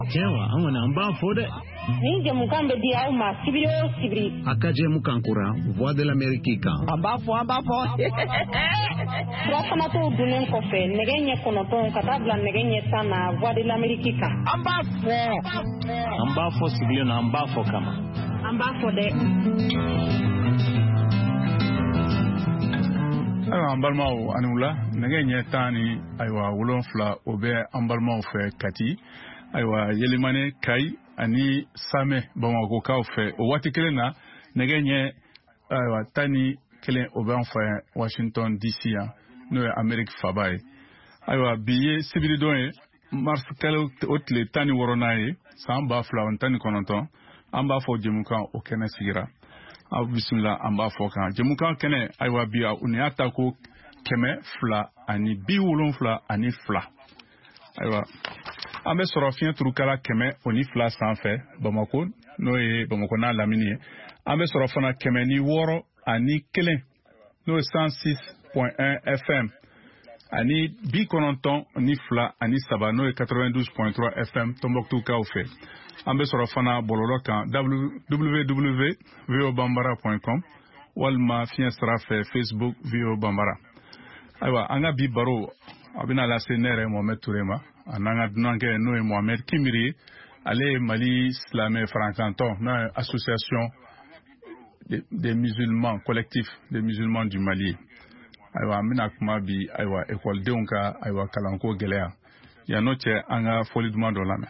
Kewa, amana amba fode. Ni jamukan be dia ma sibiri. Akaje mukankura, voix de l'Amérique. Amba fo. Rafana to dunen ko fe, negenye kono ton katabla negenye sana voix de l'Amérique. Amba fo sibiri na amba fo kama. Amba fo de. Ambalmao anula negenye tani aywa wolonfla obe ambalmao fe kati aywa yelimane kai ani same bamako ka fe o wati kelena negenye aywa tani kelen obe enfa Washington DC ya no Amerique fabaye aywa biye sibiri don mars kala otle tani woronaye samba fla tani kononton amba fo jemukan o kena sigira bismillah amba fokan jemukan kene aywa biya uniata ko keme fla ani biwulon fla ani fla aywa ambe sorofien turukala keme oni fla sanfɛ Bamako no ye Bamako na lamini ambe sorofana keme ni woro ani kelen no 106.1 FM ani bi kononton ni fla ani saba no 92.3 FM Tombouctou ka ofe ambe sorofana bololo kan www.vobambara.com walma fiensra fe Facebook Vio Bambara aywa anga bi baro abina la senere Mohamed Tourema ananga dunanke no Mohamed Kimiri ale Mali Islamé Francanton na association des musulmans collectif des musulmans du Mali aywa amina kuma bi aywa école deunka aywa kalanko gelea ya noche anga foliduma dolame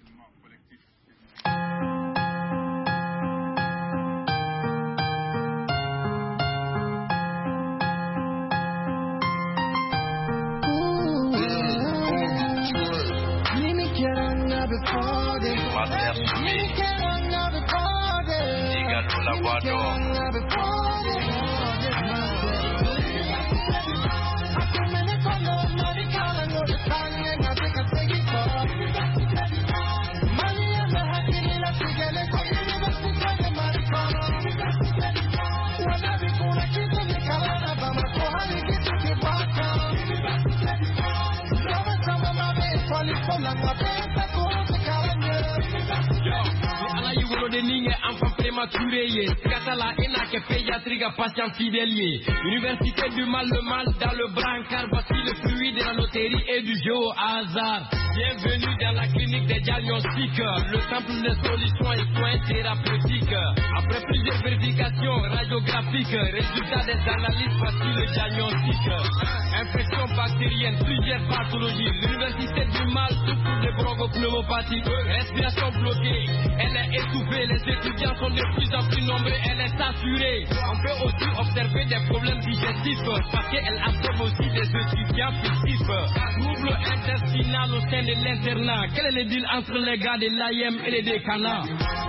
Université du mal, le mal dans le brancard. Voici le fruit de la loterie et du jeu au hasard. Bienvenue dans la clinique des diagnostics, le temple des solutions et soins thérapeutiques. Après plusieurs vérifications radiographiques, résultats des analyses, voici le diagnostic. Infection bactérienne, plusieurs pathologies. L'université du mal souffre de bronchopneumopathie. Respiration bloquée, elle est étouffée. Les étudiants sont de plus en plus nombreux, elle est saturée. On peut aussi observer des problèmes digestifs parce qu'elle absorbe aussi des étudiants fictifs. Trouble intestinal au sein de l'internat. Quel est le deal entre les gars de l'AIM et les décanats?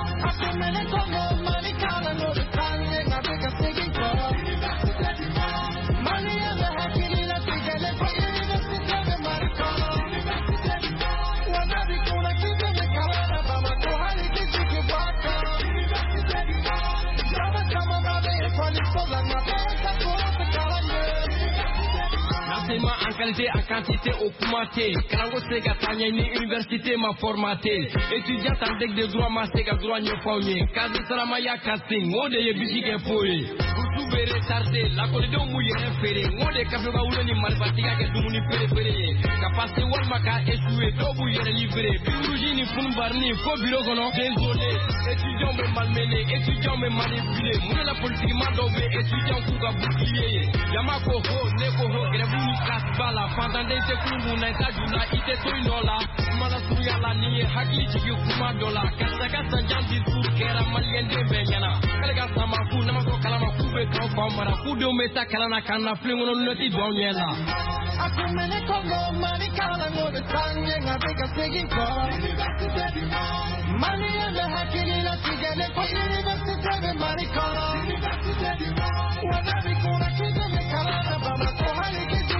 En qualité, en quantité, augmentée. Kalango sega tanya ni université m'a formaté. Étudiant en deck de droit, ma sega droit n'y formé. Kazi salamaya casting, on de yébisi qu'impoé. Pour tout retardé, la colide au mouillé inféré. On de café baoulé ni malbatiga que tout mouni péré. Capacité walmaka échoué, tobu yere livré. Birouji ni funbarni, faux bureau kono. Désolé, étudiant me malmené, étudiant me manipulé. Moune la politique m'a dobé, étudiant kouga bouclier. Yamako ho, neko ho, grève Kasbala, pendant des secondes, on a tajuna, ite toinola, malasuya la niye, haki chiki kuma dola, kasaka sanjan discours, kera malien de benyana, kalega sama ku, namako kalama kube kaufamara, kudo meta kalana kana, flingono noti donyela. Akumene kongo, mani kala ngode sanye, ngabeka segin ko, mani ende hakili la tigele, kwa universite de marikola, wanabi kuna kide me kalana, bama kohali kide.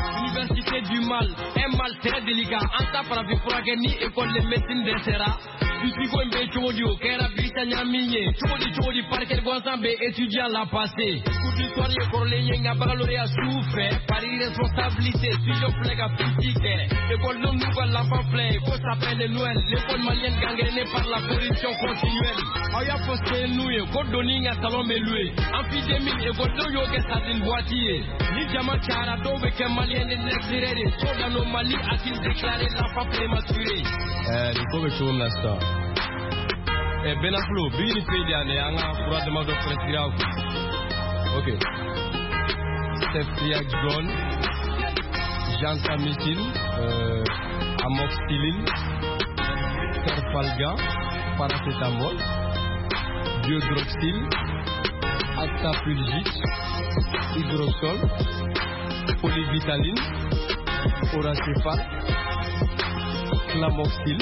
Université du mal, un mal très délicat. En tapant la vie pour la ni école de médecine d'Ensera. Bisigo mbe chodio kera bita nyamiye chodi parker gonzambe étudiant la passé coup d'histoire ye korlenye nga bagalore a souffert par irresponsabilité studio flega politique école non nouvelle l'enfant plein faut s'appeler Noël l'école malienne gangrénée par la corruption continuelle aya posté noué kodoninga salon meloué amphidémie école do yoke sadine boîtier ni jama chara do ke malien l'exiré trop d'anomalie a-t-il déclaré l'enfant prématuré il faut que tu me laisses ça Benaflo, bini pedi ane anga kura de mado presira ok Steph John Gentamicin Amoxicillin Terfalga Paracetamol Biodroxil Actapulgite Hydrosol Polyvitaline Oracefal Clamoxil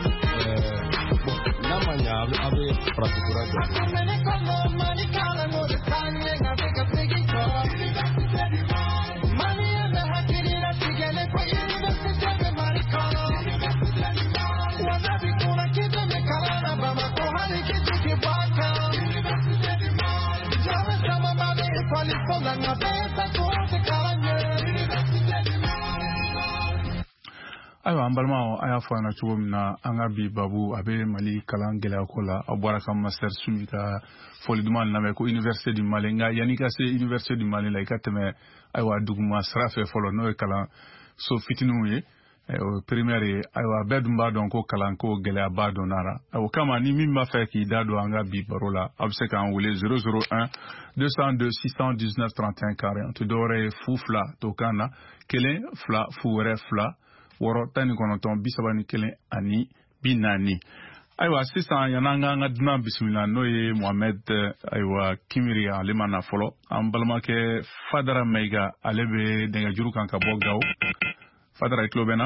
namanya abe pratikura Ayiwa an balimaw a y'a fɔ an na cogo min na an ka bi babu a bɛ Mali kalan gɛlɛya ko la a bɔra ka master Sumi ka foli duman lamɛn ko Université du Mali nka yanni ka se Université du Mali la i ka tɛmɛ ayiwa duguma sira fɛ fɔlɔ n'o ye kalan so fitininw ye o primaire ye ayiwa bɛɛ dun b'a dɔn ko kalan ko gɛlɛyaba donnara o kama ni min b'a fɛ k'i da don an ka bi baro la a bɛ se k'an wele 001 202 619 31 40 o tɛ dɔwɛrɛ ye fu fila to kan na kelen fila fu wɛrɛ fila wɔɔrɔ tan ni kɔnɔntɔn 31 ani 40 ayiwa sisan yan'an ka dunan bisimila n'o ye Mohamed ayiwa Kimiri ale ma na fɔlɔ an balimakɛ Fadara Mayiga ale bɛ nɛgɛjuru kan ka bɔ Gawo Fadara i tulo bɛ na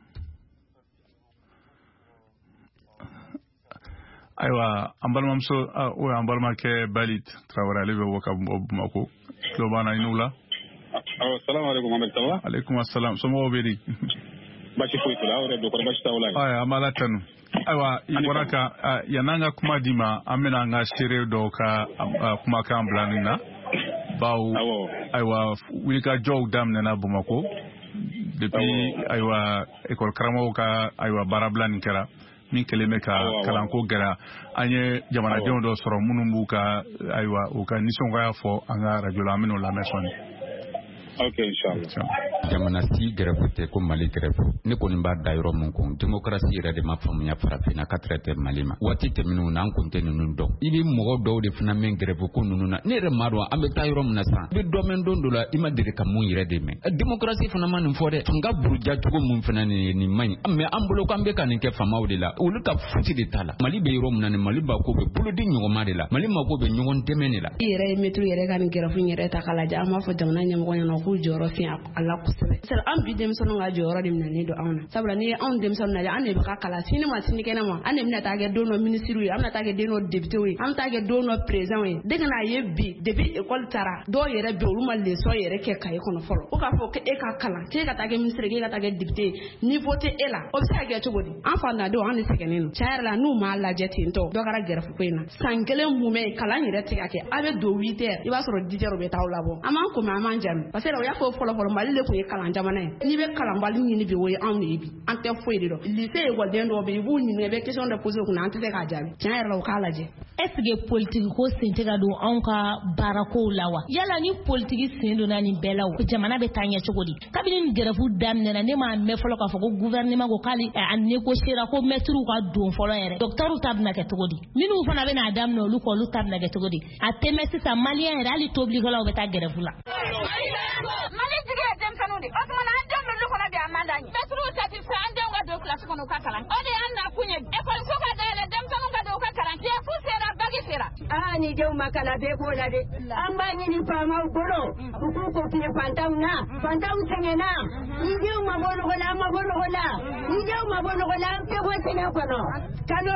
ayiwa an balimamuso o ye an balimakɛ Balit Traoré ale bɛ bɔ ka bɔ Bamako tulo b'an na i n'u la salamu alaikum Mohamed Sawa alaikum assalam somɔgɔw bɛ di Bachi foyi tula aw yɛrɛ dɔkɔrɔ bachi t'aw la an b'a la tanu ayiwa i bɔra ka yan'an ka kuma di ma an bɛna an ka seere dɔw ka kumakan bila nin na baw ayiwa wulikajɔw daminɛna Bamako depuis ayiwa école karamɔgɔw ka ayiwa baarabila nin kɛra min kɛlen bɛ ka kalanko gɛlɛya an ye jamanadenw dɔ sɔrɔ minnu b'u ka ayiwa u ka nisɔngoya fɔ an ka radio la an bɛn'o lamɛn sɔnni. Okay, inshallah. Jamana si grève te ko Mali grève ne kɔni b'a da yɔrɔ mun kun démocratie yɛrɛ de ma faamuya farafinna ka traiter Mali ma waati tɛmɛnenw na an kun tɛ ninnu dɔn i bɛ mɔgɔ dɔw de fana mɛn grève ko ninnu na ne yɛrɛ ma dɔn an bɛ taa yɔrɔ min na sisan i bɛ dɔ mɛn don dɔ la i ma deli ka mun yɛrɛ de mɛn démocratie fana ma nin fɔ dɛ fanga buruja cogo mun fana nin man ɲi mais an bolo k'an bɛ ka nin kɛ faamaw de la olu ka futi de t'a la Mali bɛ yɔrɔ min na nin Mali ba ko bɛ bolodi ɲɔgɔnma de la Mali mako bɛ ɲɔgɔn dɛmɛ de la i yɛrɛ ye mɛtiri yɛrɛ ka nin grève yɛrɛ ta k'a lajɛ an b'a fɔ jamana ɲɛmɔgɔ ɲɛna k'u jɔyɔrɔ fin a la kosɛbɛ c'est an bi denmisɛnninw ka jɔyɔrɔ de minɛnen don anw na sabula ni anw denmisɛnninw lajɛ an de bɛ ka kalan sini ma sini kɛnɛ ma an de bɛna taa kɛ don dɔ ministre ye an bɛna taa kɛ den dɔ député ye an bɛ taa kɛ don dɔ président ye dès que n'a ye bi depuis école taara dɔw yɛrɛ bɛ olu ma leçon yɛrɛ kɛ kaye kɔnɔ fɔlɔ ko k'a fɔ ko e ka kalan k'e ka taa kɛ ministre k'e ka taa kɛ député niveau tɛ e la o bɛ se ka kɛ cogo di an fandadenw an de sɛgɛnnen don tiɲɛ yɛrɛ la n'u m'a lajɛ ten tɔ dɔ kɛra grève ko in na san kelen mun bɛ kalan yɛrɛ tɛ ka kɛ a bɛ don 8 heures i b'a sɔrɔ 10 heures u bɛ taa labɔ an m'an ko mɛ an m'an jaabi parce que o y'a fɔ fɔlɔ Mali de tun ye kalan jamana ye n'i bɛ kalanbali ɲini bi o ye anw de ye bi an tɛ foyi de dɔn lycée école dɔw bɛ yen i b'u ɲininka i bɛ question dɔ poser u kunna an tɛ se k'a jaabi tiɲɛ yɛrɛ la u k'a lajɛ est-ce que politique ko sen tɛ ka don anw ka baarakow la wa yala ni politique sen donna nin bɛɛ la o jamana bɛ taa ɲɛ cogo di kabini nin grève daminɛna ne m'a mɛn fɔlɔ k'a fɔ ko gouvernement ko k'ale a négociera ko maîtres ka don fɔlɔ yɛrɛ docteurs ta bɛna kɛ cogo di minnu fana bɛna a daminɛ olu k'olu ta bɛna kɛ cogo di a tɛ mɛn sisan maliyɛn yɛrɛ hali tobilikɛlaw bɛ taa grève la Mali jigi ye denmisɛnninw de o tuma na an denw bɛ kɔnɔ bi a man d'an ye maîtres satisfait an denw ka don classe kɔnɔ u ka kalan o de y'an nakun ye école ka dayɛlɛ denmisɛnninw ka don u ka kalan CFU sera bac sera ni denw ma kalan bɛɛ b'o la dɛ an b'a ɲini faamaw bolo u k'u ko tile fantanw na fantanw sɛgɛnna ni denw ma bɔ nɔgɔ la an ma bɔ nɔgɔ la ni denw ma bɔ nɔgɔ la an tɛ bɔ sɛnɛ kɔnɔ kalo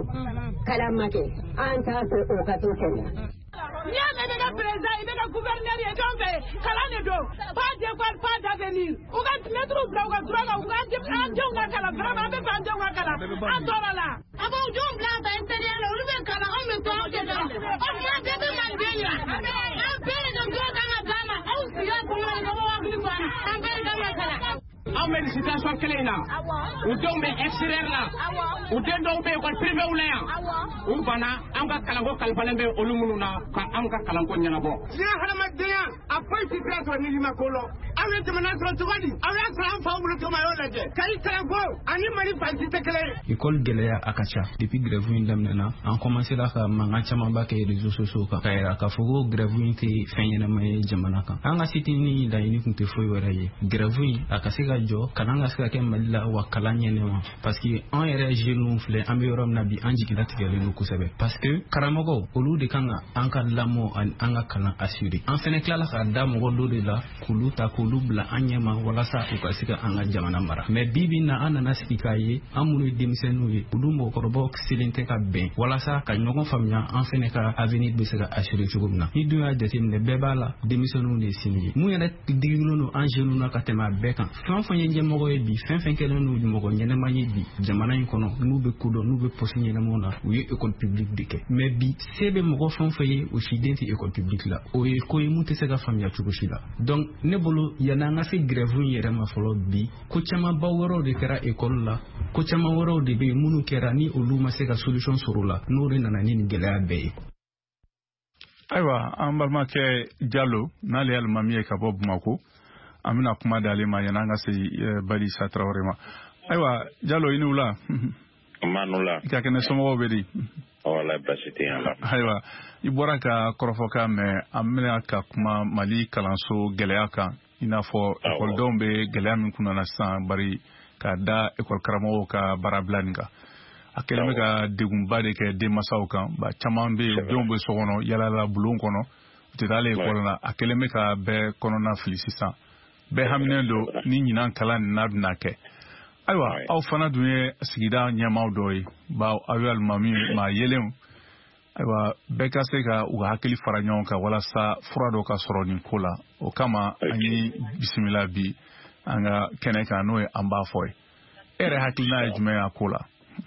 5 kalan ma kɛ an t'a fɛ o ka to sɛnɛ Ni y'a mɛn ne ka président i bɛ ka gouverneur ye jɔn fɛ kalan de don pas d'école pas d'avenir u ka maîtres bila u ka droit kan u ka an denw ka kalan vraiment an bɛ fɛ an denw ka kalan an tɔɔrɔ la an b'aw Amen situation kelen na u denw bɛ extérieur la u den dɔw bɛ école privée la yan u banna an ka kalanko kalifalen bɛ olu minnu na ka an ka kalanko ɲɛnabɔ diɲɛ hadamadenya a foyi tɛ se ka sɔrɔ ni ma ko lɔ aw ye jamana sɔrɔ cogo di aw y'a sɔrɔ an faw bolo cogo ma y'o lajɛ kayi kalanko ani mali fansi tɛ kelen ye école gɛlɛya a ka ca depuis grève in daminɛna an commencé la ka mankan camanba kɛ réseaux sociaux kan ka yira k'a fɔ ko grève in tɛ fɛn ɲɛnama ye jamana kan an ka cité ni laɲini tun tɛ foyi wɛrɛ ye grève in a ka se ka jɔ kalan ka se ka kɛ Mali la wa kalan ɲɛnɛma parce que an yɛrɛ jeunes filɛ an bɛ yɔrɔ min na bi an jigila tigɛlen don kosɛbɛ parce que karamɔgɔw olu de kan ka an ka lamɔ ani an ka kalan assurer an fɛnɛ tilala ka da mɔgɔ dɔ de la k'olu ta k'olu bila an ɲɛma walasa u ka se ka an ka jamana mara mais bi na an nana sigi k'a ye an minnu ye denmisɛnninw ye olu mɔgɔkɔrɔbaw selen tɛ ka bɛn walasa ka ɲɔgɔn faamuya an fɛnɛ ka avenir bɛ se ka assurer cogo min na ni dun y'a jateminɛ bɛɛ b'a la denmisɛnninw de sini ye mun yɛrɛ digilen don an jeunes na ka tɛmɛ a bɛɛ kan fɛn fɛn ye ɲɛmɔgɔ ye bi fɛn fɛn kɛlen don mɔgɔ ɲɛnɛma ye bi jamana in kɔnɔ n'u bɛ kodɔn n'u bɛ poste ɲɛnɛmaw na u ye école publique de kɛ mais bi se bɛ mɔgɔ fɛn fɛn ye o si den tɛ école publique la o ye ko ye mun tɛ se ka faamuya cogo si la donc ne bolo yanni an ka se grève in yɛrɛ ma fɔlɔ bi ko camanba wɛrɛw de kɛra école la ko caman wɛrɛw de bɛ yen minnu kɛra ni olu ma se ka solution sɔrɔ o la n'o de nana ni nin gɛlɛya bɛɛ ye. Ayiwa an balimakɛ Jalo n'ale ye alimami ye ka bɔ Bamako an bɛna kuma d'ale ma yanni an ka se Badisa Traoré ma ayiwa Jalo i ni wula. Manula. I ka kɛnɛ somɔgɔw bɛ di. Wala basi tɛ yan la. Ayiwa i bɔra ka kɔrɔfɔkan mɛn an bɛna ka kuma Mali kalanso gɛlɛya kan i n'a fɔ ekɔlidenw bɛ gɛlɛya min kunna na sisan bari ka da ekɔli karamɔgɔw ka baara bila nin kan a kɛlen bɛ ka degunba de kɛ denmansaw kan ba caman bɛ yen denw bɛ so kɔnɔ yalala bulon kɔnɔ u tɛ taa ale ekɔli la a kɛlen bɛ ka bɛɛ kɔnɔna fili sisan bɛɛ haminen don ni ɲinan kalan nin n'a bɛna kɛ ayiwa aw fana dun ye sigida ɲɛmaaw dɔ ye bawo aw ye alimami maa yelenw ayiwa bɛɛ ka se ka u ka hakili fara ɲɔgɔn kan walasa fura dɔ ka sɔrɔ nin ko la o kama an ye bisimila bi an ka kɛnɛ kan n'o ye an b'a fɔ ye e yɛrɛ hakilina ye jumɛn a ko la.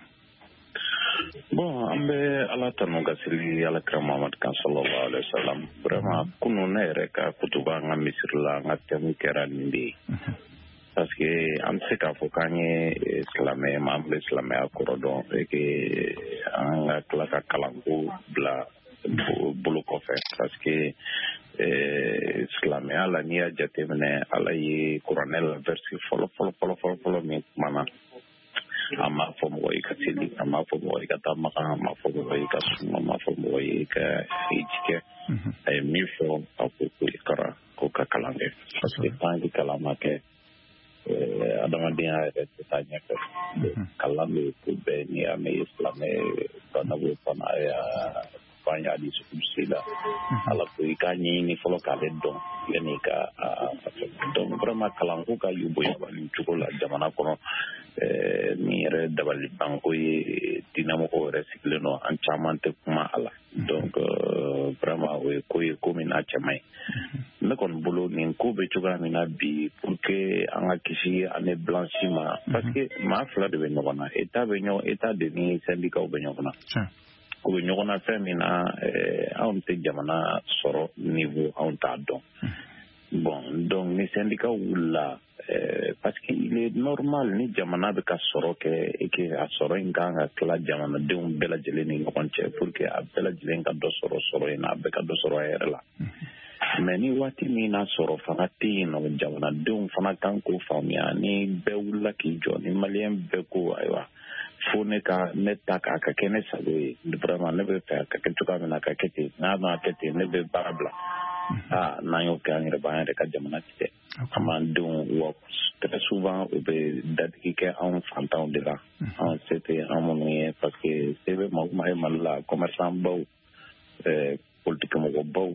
Bon an bɛ ala tanu ka seli alakira Muhamadu kan sallallahu alaihi wasallam vraiment kunun ne yɛrɛ ka kutuba an ka misiri la an ka thème kɛra nin de ye parce que an bɛ se k'a fɔ k'an ye silamɛ ma an bɛ silamɛya kɔrɔ dɔn et que an ka tila ka kalanko bila bolo kɔfɛ parce que silamɛya la n'i y'a jateminɛ ala ye kuranɛ la verset fɔlɔ min kumana a m'a fɔ mɔgɔ ye ka seli a m'a fɔ mɔgɔ ye ka taa makan a m'a fɔ mɔgɔ ye ka suma a m'a fɔ mɔgɔ ye ka hiji kɛ a ye min fɔ a ko ko i kara ko ka kalan kɛ parce que tant que kalan ma kɛ adamadenya yɛrɛ tɛ taa ɲɛfɛ kalan bɛ ko bɛɛ n'i y'a mɛn silamɛ fana b'o fana fan y'a di sukurusi la ala ko i k'a ɲɛɲini fɔlɔ k'ale dɔn yanni ka donc vraiment kalanko ka yuboyaba nin cogo la jamana kɔnɔ min yɛrɛ dabali banko ye dinamɔgɔw yɛrɛ sigilen don an caman tɛ kuma a la donc vraiment o ye ko ye ko min n'a cɛman ye ne kɔni bolo nin ko bɛ cogoya min na bi pour que an ka kisi année blanche ma parce que maa fila de bɛ ɲɔgɔn na état de ni syndicat bɛ ɲɔgɔn na u bɛ ɲɔgɔn na fɛn min na anw tɛ jamana sɔrɔ niveau anw t'a dɔn bon donc ni syndicat wulila parce que il est normal ni jamana bɛ ka sɔrɔ kɛ et que a sɔrɔ in kan ka tila jamanadenw bɛɛ lajɛlen ni ɲɔgɔn cɛ pour que a bɛɛ lajɛlen ka dɔ sɔrɔ in na a bɛɛ ka dɔ sɔrɔ a yɛrɛ la mais ni waati min na sɔrɔ fana tɛ yen nɔ jamanadenw fana kan k'o faamuya ni bɛɛ wulila k'i jɔ ni maliyɛn bɛɛ ko ayiwa fo ne ta k'a ka kɛ ne sago ye vraiment ne bɛ fɛ a ka kɛ cogoya min na a ka kɛ ten n'a ma kɛ ten ne bɛ baara bila n'an y'o kɛ an yɛrɛ b'an yɛrɛ ka jamana tigɛ an b'an denw wa très souvent u bɛ dadigi kɛ anw fantanw de la anw se tɛ an minnu ye parce que se bɛ maa o maa ye Mali la commerçant baw politique mɔgɔ baw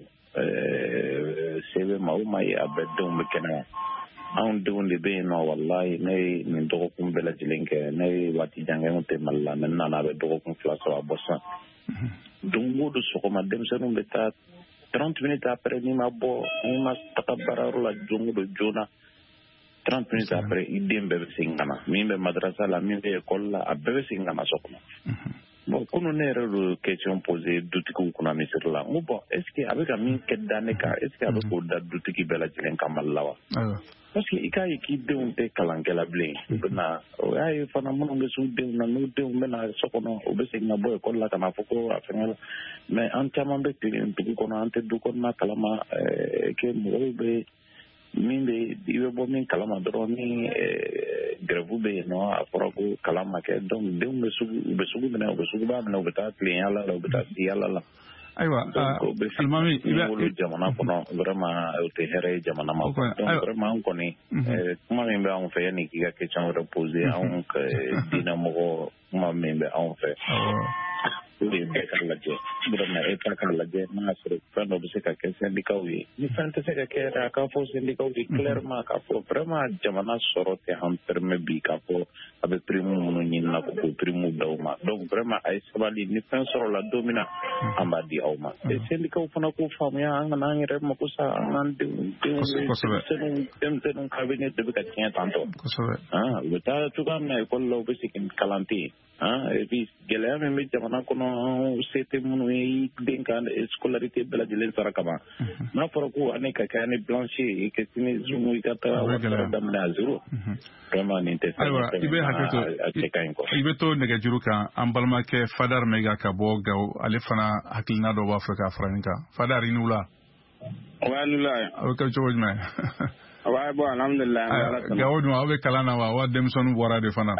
se bɛ maa o maa ye a bɛɛ denw bɛ kɛnɛya anw denw de bɛ yen nɔ walayi ne ye nin dɔgɔkun bɛɛ lajɛlen kɛ ne ye waati jan kɛ n tɛ Mali la mɛ n nana a bɛ dɔgɔkun 2 sɔrɔ a bɔ sisan don o don sɔgɔma denmisɛnninw bɛ taa 30 minutes après n'i ma bɔ n'i ma taga baarayɔrɔ la don o don joona 30 minutes après i den bɛɛ bɛ segin ka na min bɛ madrasa la min bɛ école la a bɛɛ bɛ segin ka na so kɔnɔ bon kunun ne yɛrɛ de question posé dutigiw kunna misiri la n ko bon est ce que a bɛ ka min kɛ da ne kan est ce que a bɛ k'o da dutigi bɛɛ lajɛlen kan Mali la wa parce que i k'a ye k'i denw tɛ kalankɛla bilen u bɛna o y'a ye fana minnu bɛ s'u denw na n'u denw bɛna so kɔnɔ u bɛ segin ka bɔ ekɔli la ka na fɔ ko a fɛngɛ la mais an caman bɛ tile dugu kɔnɔ an tɛ du kɔnɔna kalama que mɔgɔw bɛ min bɛ i bɛ bɔ min kalama dɔrɔn ni grève bɛ yen nɔ a fɔra ko kalan ma kɛ donc denw bɛ sugu minɛ u bɛ suguba minɛ u bɛ taa tilen yala la u bɛ taa si yala la ayiwa alimami i bɛ jamana kɔnɔ vraiment o tɛ hɛrɛ ye jamana ma donc vraiment an kɔni kuma min bɛ anw fɛ yanni k'i ka question wɛrɛ poser anw diinɛmɔgɔ kuma min bɛ anw fɛ o de ye bɛɛ ka lajɛ vraiment État ka lajɛ n'a sɔrɔ fɛn dɔ bɛ se ka kɛ syndicat ye ni fɛn tɛ se ka kɛ yɛrɛ a k'a fɔ syndicat ye clairement k'a fɔ vraiment jamana sɔrɔ tɛ an permet bi k'a fɔ a bɛ prime minnu ɲinina ko k'o prime d'aw ma donc vraiment a ye sabali ni fɛn sɔrɔla don min na an b'a di aw ma et syndicat fana k'o faamuya an kana an yɛrɛ mako sa an k'an denmisɛnninw ka avenir de bɛ ka tiɲɛ tantɔ u bɛ taa cogoya min na école la u bɛ segin kalan tɛ yen et puis gɛlɛya min bɛ jamana kɔnɔ se tɛ minnu ye i den ka scolarité bɛɛ lajɛlen sara ka ban n'a fɔra ko ani ka kɛ ani blanche i ka sini zungu i ka taa wari daminɛ à zéro vraiment nin tɛ fɛn a cɛ ka ɲi quoi i bɛ to nɛgɛjuru kan an balimakɛ Fadar Maiga ka bɔ Gawo ale fana hakilina dɔ b'a fɛ k'a fara nin kan Fadar i ni wula a bɛ kɛ cogo jumɛn bon alhamdulillah Gawo dun aw bɛ kalan na wa denmisɛnninw bɔra de fana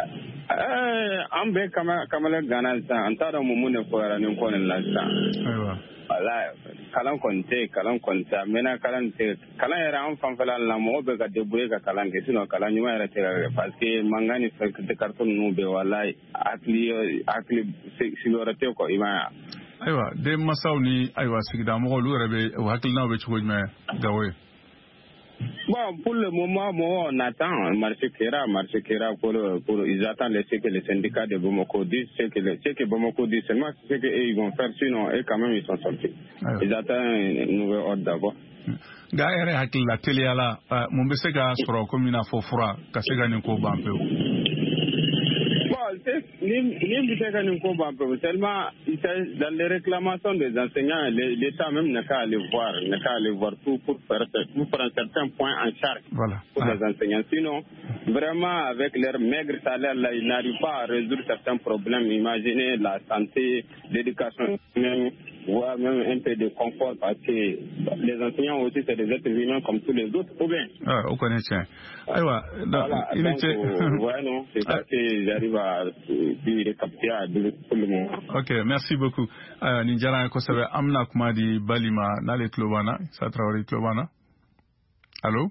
an bɛ kamalen gana sisan an t'a dɔn mun de fɔra nin ko nin la sisan ayiwa wala kalan kɔni tɛ a mɛnna kalan yɛrɛ an fanfɛla la mɔgɔ bɛ ka débrouiller ka kalan kɛ sinon kalan ɲuman yɛrɛ tɛ ka kɛ parce que mankan ni carton ninnu bɛ walayi hakili sigiyɔrɔ tɛ quoi i m'a ye ayiwa den masaw ni ayiwa sigida mɔgɔw olu yɛrɛ bɛ o hakilinaw bɛ cogo jumɛn Gawo ye Bon, pour le moment, on attend. Marché Kera ils attendent ce que les syndicats de Bamako disent, ce que Bamako dit seulement, ce qu'ils vont faire, sinon, eux, quand même, ils sont sortis. Ils attendent une nouvelle ordre d'abord. Ga yɛrɛ hakili la teliya la mun bɛ se ka sɔrɔ komi n'a fɔ fura ka se ka nin ko ban pewu ni bɛ se ka nin ko ban pewu tellement dans les réclamations des enseignants l'État même n'a qu'à aller voir tout pour prendre un certain point en charge pour les enseignants sinon vraiment avec leur maigre salaire là ils n'arrivent pas à résoudre certains problèmes. Imaginez la santé, l'éducation même, voire même un peu de confort parce que les enseignants aussi c'est des êtres humains comme tous les autres ou bien on connaît ça. Aïwa, c'est ça que j'arrive à récapituler à tout le monde. Ok, merci beaucoup. Ninjara Kosabe Amna Kumadi Balima Nale Klobana, Satraori Klobana. Allô?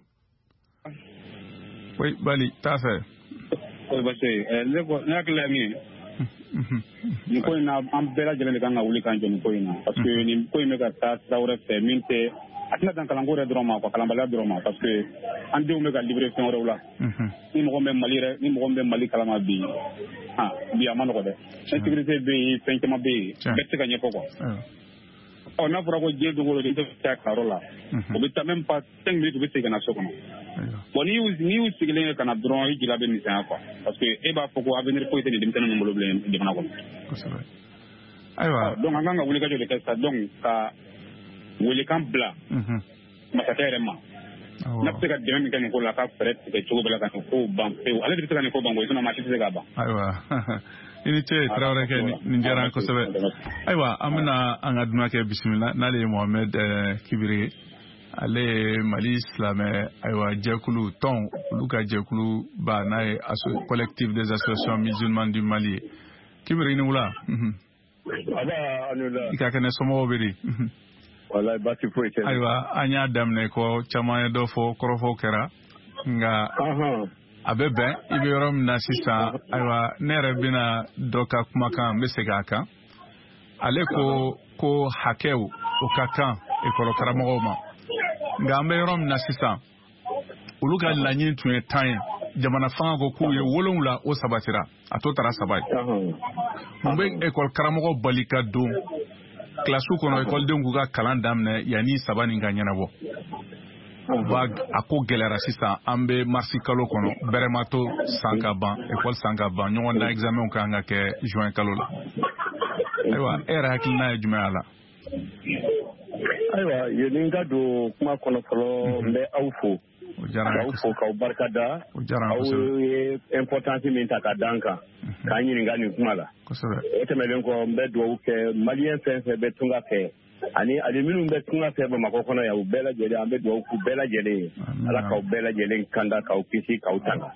Oui, Bali, t'as fait. Oui, parce que ni ko ina an bɛɛ lajɛlen de kan ka wuli k'an jɔ nin ko in na parce que nin ko in bɛ ka taa sira wɛrɛ fɛ min tɛ a tɛna dan kalanko yɛrɛ dɔrɔn ma quoi kalanbaliya dɔrɔn ma parce que an denw bɛ ka libéré fɛn wɛrɛw la ni mɔgɔ min bɛ Mali kalama bi a ma nɔgɔ dɛ insécurité bɛ yen fɛn caman bɛ yen bɛɛ tɛ se ka ɲɛfɔ quoi n'a fɔra ko diɲɛ don o don den tɛ taa kalanyɔrɔ la o bɛ taa même pas 5 minutes u bɛ segin ka na so kɔnɔ bon n'i y'u sigilen ye ka na dɔrɔn i jila bɛ misɛnya quoi parce que e b'a fɔ ko avenir foyi tɛ nin denmisɛnnin ninnu bolo bilen jamana kɔnɔ ayiwa donc an kan ka wuli ka jɔ de kɛ sisan donc ka welekan bila masakɛ yɛrɛ ma n'a bɛ se ka dɛmɛ min kɛ nin ko la a ka fɛɛrɛ tigɛ cogo bɛɛ la ka nin ko ban pewu ale de bɛ se ka nin ko ban sinon maa si tɛ se k'a ban. Ayiwa i ni ce Tarawele kɛ nin diyara an kosɛbɛ ayiwa an bɛna an ka dunan kɛ bisimila n'ale ye Mohamed Kibiri ale ye Mali silamɛ ayiwa jɛkulu tɔn olu ka jɛkulu ba n'a ye collectif des associations musulmanes du Mali Kibiri i ni wula i ka kɛnɛ somɔgɔw bɛ di wallahi basi foyi tɛ ayiwa an y'a daminɛ ko caman ye dɔ fɔ kɔrɔfɔw kɛra nka a bɛ bɛn i bɛ yɔrɔ min na sisan ayiwa ne yɛrɛ bɛna dɔ ka kumakan n bɛ segin a kan ale ko hakɛw o ka kan ekɔli karamɔgɔw ma nka an bɛ yɔrɔ min na sisan olu ka laɲini tun ye 10 ye jamana fanga ko k'u ye 7 o sabatira a to taara 3 ye mun bɛ ekɔli karamɔgɔ bali ka don kilasiw kɔnɔ ekɔlidenw k'u ka kalan daminɛ yanni 3 nin ka ɲɛnabɔ a ko gɛlɛyara sisan an bɛ marisi kalo kɔnɔ bɛrɛmato san ka ban ekɔli san ka ban ɲɔgɔn dan examenw kan ka kɛ juin kalo la ayiwa e yɛrɛ hakilina ye jumɛn a la ayiwa yanni n ka don kuma kɔnɔ fɔlɔ n bɛ aw fo k'aw fo k'aw barikada aw ye importance min ta ka d'an kan k'an ɲininka nin kuma la o tɛmɛnen kɔ n bɛ dugawu kɛ maliyɛn fɛn fɛn bɛ tunga fɛ ani minnu bɛ tunga fɛ bamakɔ kɔnɔ yan u bɛɛ lajɛlen an bɛ dugawu k'u bɛɛ lajɛlen ye ala k'aw bɛɛ lajɛlen kanda k'aw kisi k'aw tanga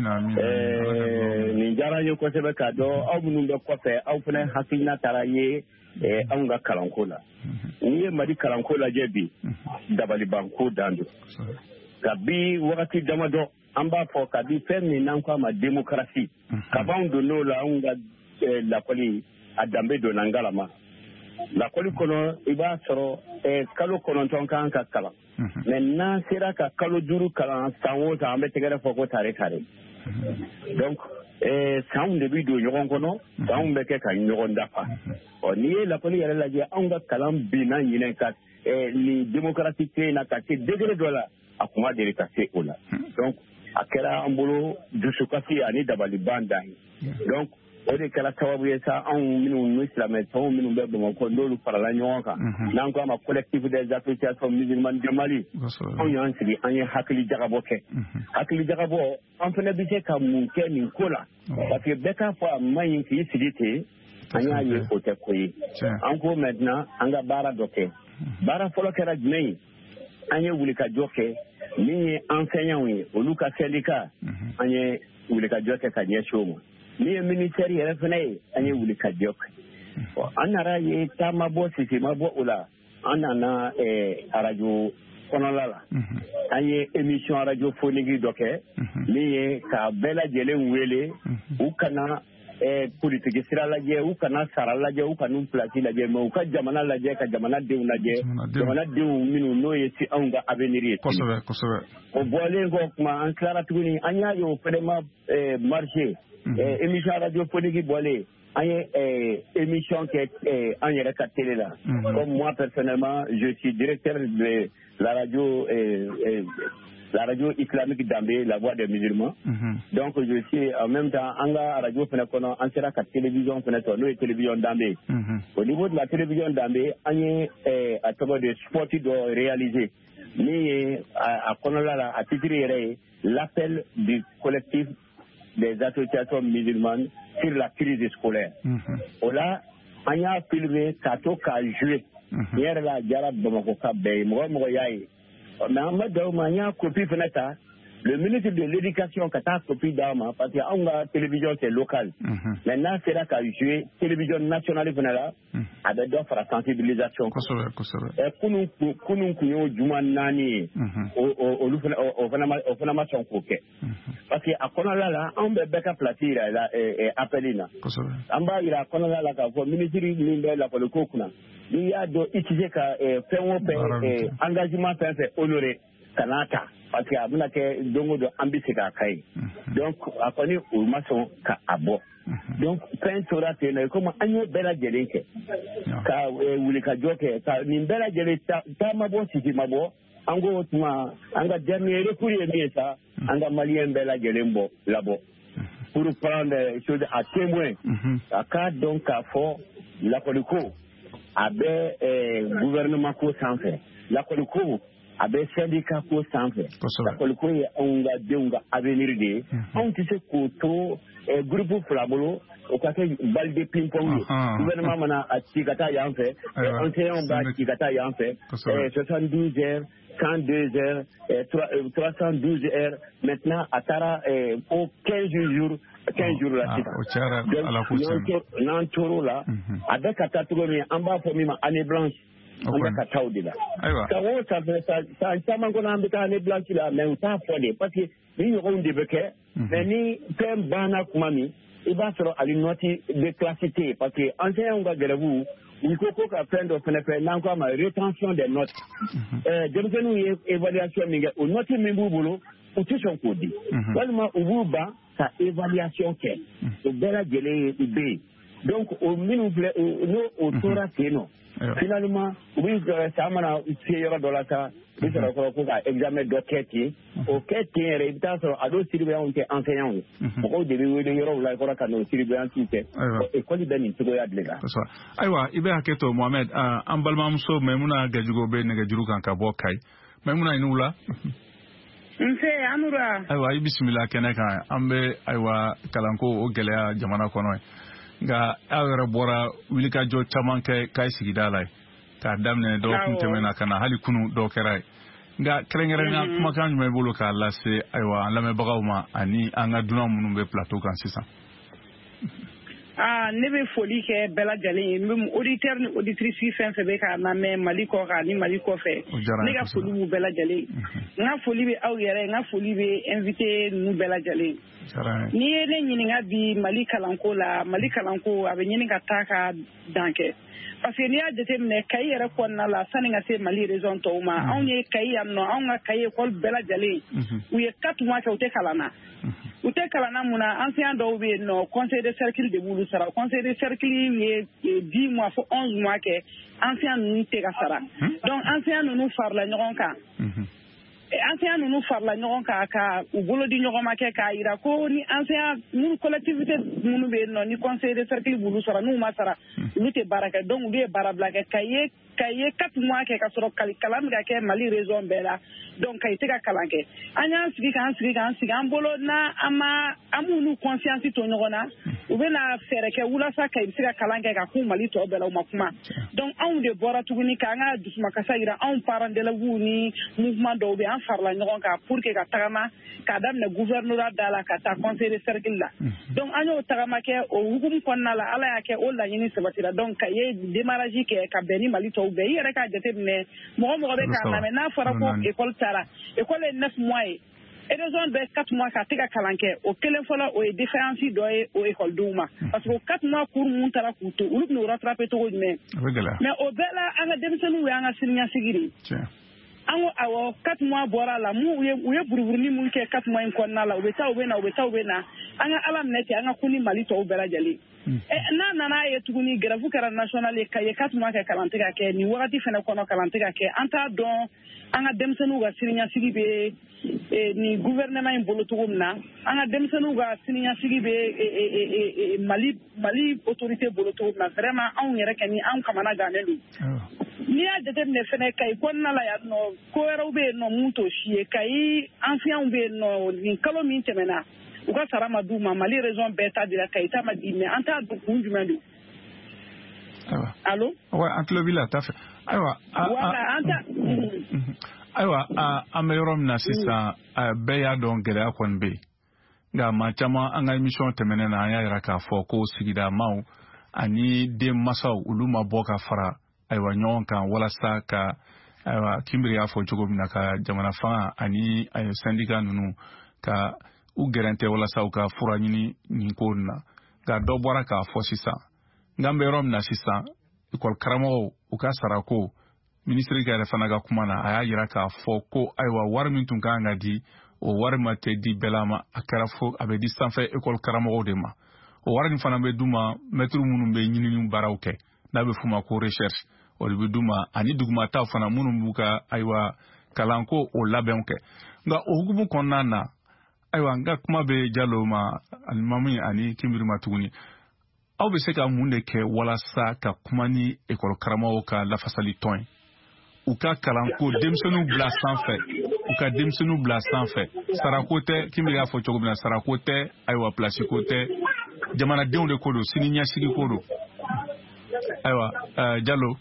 nin diyara n ye kosɛbɛ k'a dɔn aw minnu bɛ kɔfɛ aw fana hakilina taara ye anw ka kalanko la n'i ye mali kalanko lajɛ bi dabalibanko dan don kabi wagati damadɔ an b'a fɔ kabi fɛn min n'an k'a ma démocratie kab'anw donn'o la anw ka lakɔli a danbe donna n galama lakɔli kɔnɔ i b'a sɔrɔ kalo 9 kan ka kalan mais n'an sera ka kalo 5 kalan san o san an bɛ tɛgɛrɛ fɔ ko tare tare donc sanw de bi don ɲɔgɔn kɔnɔ sanw bɛ kɛ ka ɲɔgɔn dafa n'i ye lakɔli yɛrɛ lajɛ anw ka kalan binna ɲinɛ ka nin démocratie tɛ na ka se degré dɔ la a kun ma deli ka se o la donc a kɛra an bolo dusukasi ani dabaliban dan ye donc o de kɛra sababu ye sa anw minnu ni silamɛtɔnw minnu bɛ bamakɔ n'olu farala ɲɔgɔn kan n'an ko a ma collectif des associations musulmanes de Mali anw y'an sigi an ye hakili jagabɔ kɛ hakili jagabɔ an fana bɛ se ka mun kɛ nin ko la parce que bɛɛ k'a fɔ a man ɲi k'i sigi ten an y'a ye o tɛ ko ye an ko maintenant an ka baara dɔ kɛ baara fɔlɔ kɛra jumɛn ye an ye wulikajɔ kɛ min ye enseignants ye olu ka syndicat an ye wulikajɔ kɛ ka ɲɛsin o ma min ye ministère yɛrɛ fana ye an ye wulikajɔ kɛ an nana ye taama bɔ sisi ma bɔ o la an nana arajo kɔnɔla la an ye émission arajo fonigi dɔ kɛ min ye ka bɛɛ lajɛlen wele u kana politiki sira lajɛ u kana sara lajɛ u kana place lajɛ mais u ka jamana lajɛ ka jamanadenw lajɛ jamanadenw minnu n'o ye si anw ka avenir ye kosɛbɛ o bɔlen kɔ kuma an tilara tuguni an y'a ye o fɛnɛ ma marché émission radiophonique bɔlen an ye émission kɛ an yɛrɛ ka télé la comme moi personnellement je suis directeur de la radio islamique Dambé, la voix des musulmans. Donc je suis en même temps en radio fenêtre en sera la télévision fenêtre nous télévision Dambé. Au niveau de la télévision Dambé, on est à travers des sports de réaliser. Mais à Konola à titre l'appel du collectif des associations musulmanes sur la crise scolaire. Là, on a filmé Kato ka joué. Hier la Jara Bamako ka bay mo yaye. Mais en mode de copie fenêtre, le ministre de l'Éducation qui a copie d'armes, parce que la télévision c'est local. Maintenant, c'est là qu'a joué télévision nationale fenêtre, avec d'autres la sensibilisation. Et pour nous, Juma Nani, au Fanamation Coquet. Parce qu'à Konola, on peut bien placer appelé. En bas, il y a Konola, le ministre de la Polokokuna. Il y a d'utiliser faire un engagement fait honoré Kanata parce qu'il y a un dongo de ambitieux à Kaye. Donc, à connaître au maçon qu'à abo. Donc, fin sera tenu comme un bel adjectif. Car vous les cadioques, car une belle adjectif, tamabo, si mabo, ango, anga dernier recours et ça, anga malien bel adjectif là-bas. Pour prendre des choses à témoin, à cas donc à fort, la polico. Abe gouvernement ko sanfɛ lakɔli ko abe syndicat ko sanfɛ lakɔli ko ye anw ka denw ka avenir de ye anw tɛ se k'o to groupe fila bolo o ka kɛ balle de ping pong ye gouvernement mana a ci ka taa yan fɛ enseignants b'a ci ka taa yan fɛ 72 heures 102 heures 312 heures maintenant a taara ko 15 jours la sisan n'an tor'o la a bɛ ka taa cogo min an b'a fɔ min ma année blanche an bɛ ka taa o de la san o san fɛ san caman kɔnɔ an bɛ taa année blanche la mais u t'a fɔ de parce que ni ɲɔgɔnw de bɛ kɛ mais ni fɛn banna kuma min i b'a sɔrɔ hali nɔti de classe tɛ yen parce que enseignants ka grève il ko ka fɛn dɔ fɛnɛ fɛ n'an ko a ma rétention des notes denmisɛnninw ye évaluation min kɛ o nɔti min b'u bolo u tɛ sɔn k'o di walima u b'u ban ka évaluation kɛ o bɛɛ lajɛlen ye bɛ yen donc o minnu filɛ n'o o tora ten nɔ finalement u bɛ san mana se yɔrɔ dɔ la sa i bɛ sɔrɔ ko ka examen dɔ kɛ ten o kɛ ten yɛrɛ i bɛ taa sɔrɔ a dɔw surveillants tɛ enseignants ye mɔgɔw de bɛ wele yɔrɔw la i kɔrɔ ka n'o surveillants kɛ école bɛ nin cogoya de la. ayiwa i bɛ hakɛ to Mohamed an balimamuso Maimuna Gajugo bɛ nɛgɛjuru kan ka bɔ Kayi Maimuna i ni wula. nse anura ayiwa bismillah kɛnɛ kan an bɛ ayiwa kalanko o gɛlɛya jamana kɔnɔ nka aw yɛrɛ bɔra wulikajɔ caman kɛ k'a sigida la k'a daminɛ dɔgɔkun tɛmɛna ka na hali kunu dɔw kɛra ye nka kɛrɛnkɛrɛnnenya kumakan jumɛn i bolo k'a lase ayiwa an lamɛnbagaw ma ani an ka dunan minnu bɛ plateau kan sisan. ne bɛ foli kɛ bɛɛ lajɛlen ye n bɛ auditeur ni auditrice fɛn fɛn bɛ k'a lamɛn Mali kɔ kan ni Mali kɔfɛ ne ka foli b'u bɛɛ lajɛlen n ka foli bɛ aw yɛrɛ n ka foli bɛ invité ninnu bɛɛ lajɛlen n'i ye ne ɲininka bi Mali kalanko la Mali kalanko a bɛ ɲini ka taa ka dan kɛ parce que n'i y'a jateminɛ Kayi yɛrɛ kɔnɔna la sanni ka se Mali région tɔw ma anw ye Kayi yan nɔ anw ka Kayi école bɛɛ lajɛlen u ye 4 mois kɛ u tɛ kalan na u tɛ kalan na mun na enseignant dɔw bɛ yen nɔ conseil de cercle de b'olu sara conseil de cercle ye 10 mois fo 11 mois kɛ enseignant ninnu tɛ ka sara donc enseignant ninnu farala ɲɔgɔn kan enseignant ninnu farala ɲɔgɔn kan ka u bolo di ɲɔgɔn ma kɛ k'a jira ko ni enseignant minnu collectivité minnu bɛ yen nɔ ni conseil de cercle b'olu sara n'u ma sara olu tɛ baara kɛ donc olu ye baara bila kɛ ka ye 4 mois kɛ ka sɔrɔ kalan bɛ ka kɛ Mali région bɛɛ la donc Kayi tɛ ka kalan kɛ an y'an sigi an bolo na an m'u conscience to ɲɔgɔn na u bɛna fɛɛrɛ kɛ walasa Kayi bɛ se ka kalan kɛ ka kun Mali tɔ bɛɛ la u ma kuma donc anw de bɔra tuguni k'an ka dusumakasa jira anw parents d'élèves ni mouvement dɔw bɛ an farala ɲɔgɔn kan pour que ka tagama k'a daminɛ gouvernorat da la ka taa conseil de cercle la donc an y'o tagama kɛ o hukumu kɔnɔna la Ala y'a kɛ o laɲini sabatira donc Kayi ye démarrage kɛ ka bɛn ni Mali tɔw bɛɛ i yɛrɛ k'a jateminɛ mɔgɔ bɛ k'a lamɛn n'a fɔra ko école taara école ye 9 mois ye raison bɛ 4 mois ka tɛ ka kalan kɛ o kelen fɔlɔ o ye différence dɔ ye o école denw ma parce que 4 mois cours mun taara k'u to olu bɛn'o rattraper cogo jumɛn mais o bɛɛ la an ka denmisɛnninw ye an ka siniɲɛsigi de an ko awɔ 4 mois bɔra la u ye buruburuni mun kɛ 4 mois in kɔnɔna la u bɛ taa u bɛ na an ka Ala minɛ ten an ka kun ni Mali tɔw bɛɛ lajɛlen n'a nana ye tuguni grève kɛra national ye Kayi 4 mois kɛ kalan tɛ ka kɛ nin wagati fana kɔnɔ kalan tɛ ka kɛ an t'a dɔn an ka denmisɛnninw ka siniɲɛsigi bɛ nin gouvernement in bolo cogo min na an ka denmisɛnninw ka siniɲɛsigi bɛ Mali autorité bolo cogo min na vraiment anw yɛrɛ kɔni anw kamana gannen don n'i y'a jateminɛ fɛnɛ Kayi kɔnɔna la yan nɔ ko wɛrɛw bɛ yen nɔ mun t'o si ye Kayi enseignants bɛ yen nɔ nin kalo min tɛmɛna u ka sara ma d'u ma Mali région bɛɛ ta dira Kayi ta ma di mais an t'a dɔn kun jumɛn don allo an tulo b'i la t'a fɛ ayiwa an bɛ yɔrɔ min na sisan bɛɛ y'a dɔn gɛlɛya kɔni bɛ yen nka maa caman an ka émission tɛmɛnen na an y'a jira k'a fɔ ko sigida maaw ani den masaw olu ma bɔ ka fara ayiwa ɲɔgɔn kan walasa ka ayiwa Kimbiri y'a fɔ cogo min na ka jamana fanga ani syndicat ninnu ka u gɛrɛntɛ walasa u ka fura ɲini nin ko in na nka dɔ bɔra k'a fɔ sisan nka n bɛ yɔrɔ min na sisan école karamɔgɔw u ka sarako ministre yɛrɛ fana ka kuma na a y'a jira k'a fɔ ko ayiwa wari min tun kan ka di o wari ma tɛ di bɛɛ la ma a kɛra fo a bɛ di sanfɛ école karamɔgɔw de ma o wari nin fana bɛ d'u ma maître minnu bɛ ɲinini baaraw kɛ n'a bɛ f'u ma ko recherche o de bɛ d'u ma ani dugumataw fana minnu b'u ka ayiwa kalanko o labɛnw kɛ nka o hukumu kɔnɔna na ayiwa n ka kuma bɛ Jalo ma Alimami ani Kimbiri ma tuguni aw bɛ se ka mun de kɛ walasa ka kuma ni école karamɔgɔw ka lafasali tɔn ye u ka kalanko denmisɛnninw bila sanfɛ u ka denmisɛnninw bila sanfɛ sarako tɛ Kimbiri y'a fɔ cogo min na sarako tɛ ayiwa place ko tɛ jamanadenw de ko don sini ɲɛsigi ko don ayiwa Jalo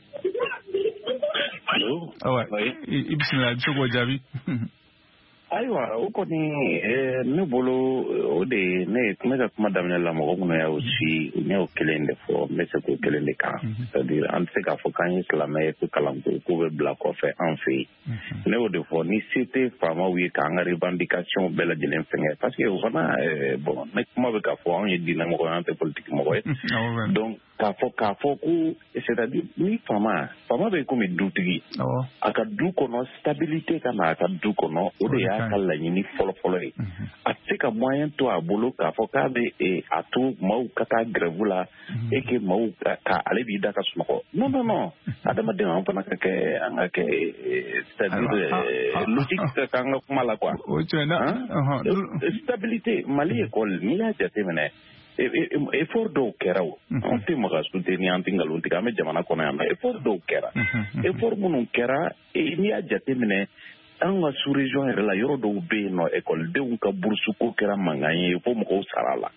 ayiwa i bisimila i bɛ se k'o jaabi. ayiwa o kɔni ne bolo o de ne ka kuma daminɛ la mɔgɔ minnu y'o si ne y'o kelen de fɔ n bɛ se k'o kelen de kan c'est à dire an tɛ se k'a fɔ k'an ye silamɛ ye ko kalanko k'o bɛ bila kɔfɛ an fɛ yen ne y'o de fɔ ni se tɛ faamaw ye k'an ka revendication bɛɛ lajɛlen fɛngɛ parce que o fana bon ne kuma bɛ k'a fɔ anw ye diinɛ mɔgɔ ye an tɛ politique mɔgɔ ye donc k'a fɔ ko c'est à dire ni faama bɛ komi dutigi a ka du kɔnɔ stabilité ka na a ka du kɔnɔ o de y'a ka laɲini fɔlɔ ye a tɛ se ka moyen to a bolo k'a fɔ k'a bɛ a to maaw ka taa grève la et que maaw ka ale b'i da ka sunɔgɔ non adamaden an fana ka kɛ an ka kɛ c'est à dire logique k'an ka kuma la quoi stabilité Mali école n'i y'a jateminɛ effort dɔw kɛra o an tɛ maga soutenir an tɛ nkalon tigɛ an bɛ jamana kɔnɔ yan mais effort dɔw kɛra effort minnu kɛra n'i y'a jateminɛ an ka sous-région yɛrɛ la yɔrɔ dɔw bɛ yen nɔ ekɔlidenw ka burusu ko kɛra mankan ye fo mɔgɔw sara la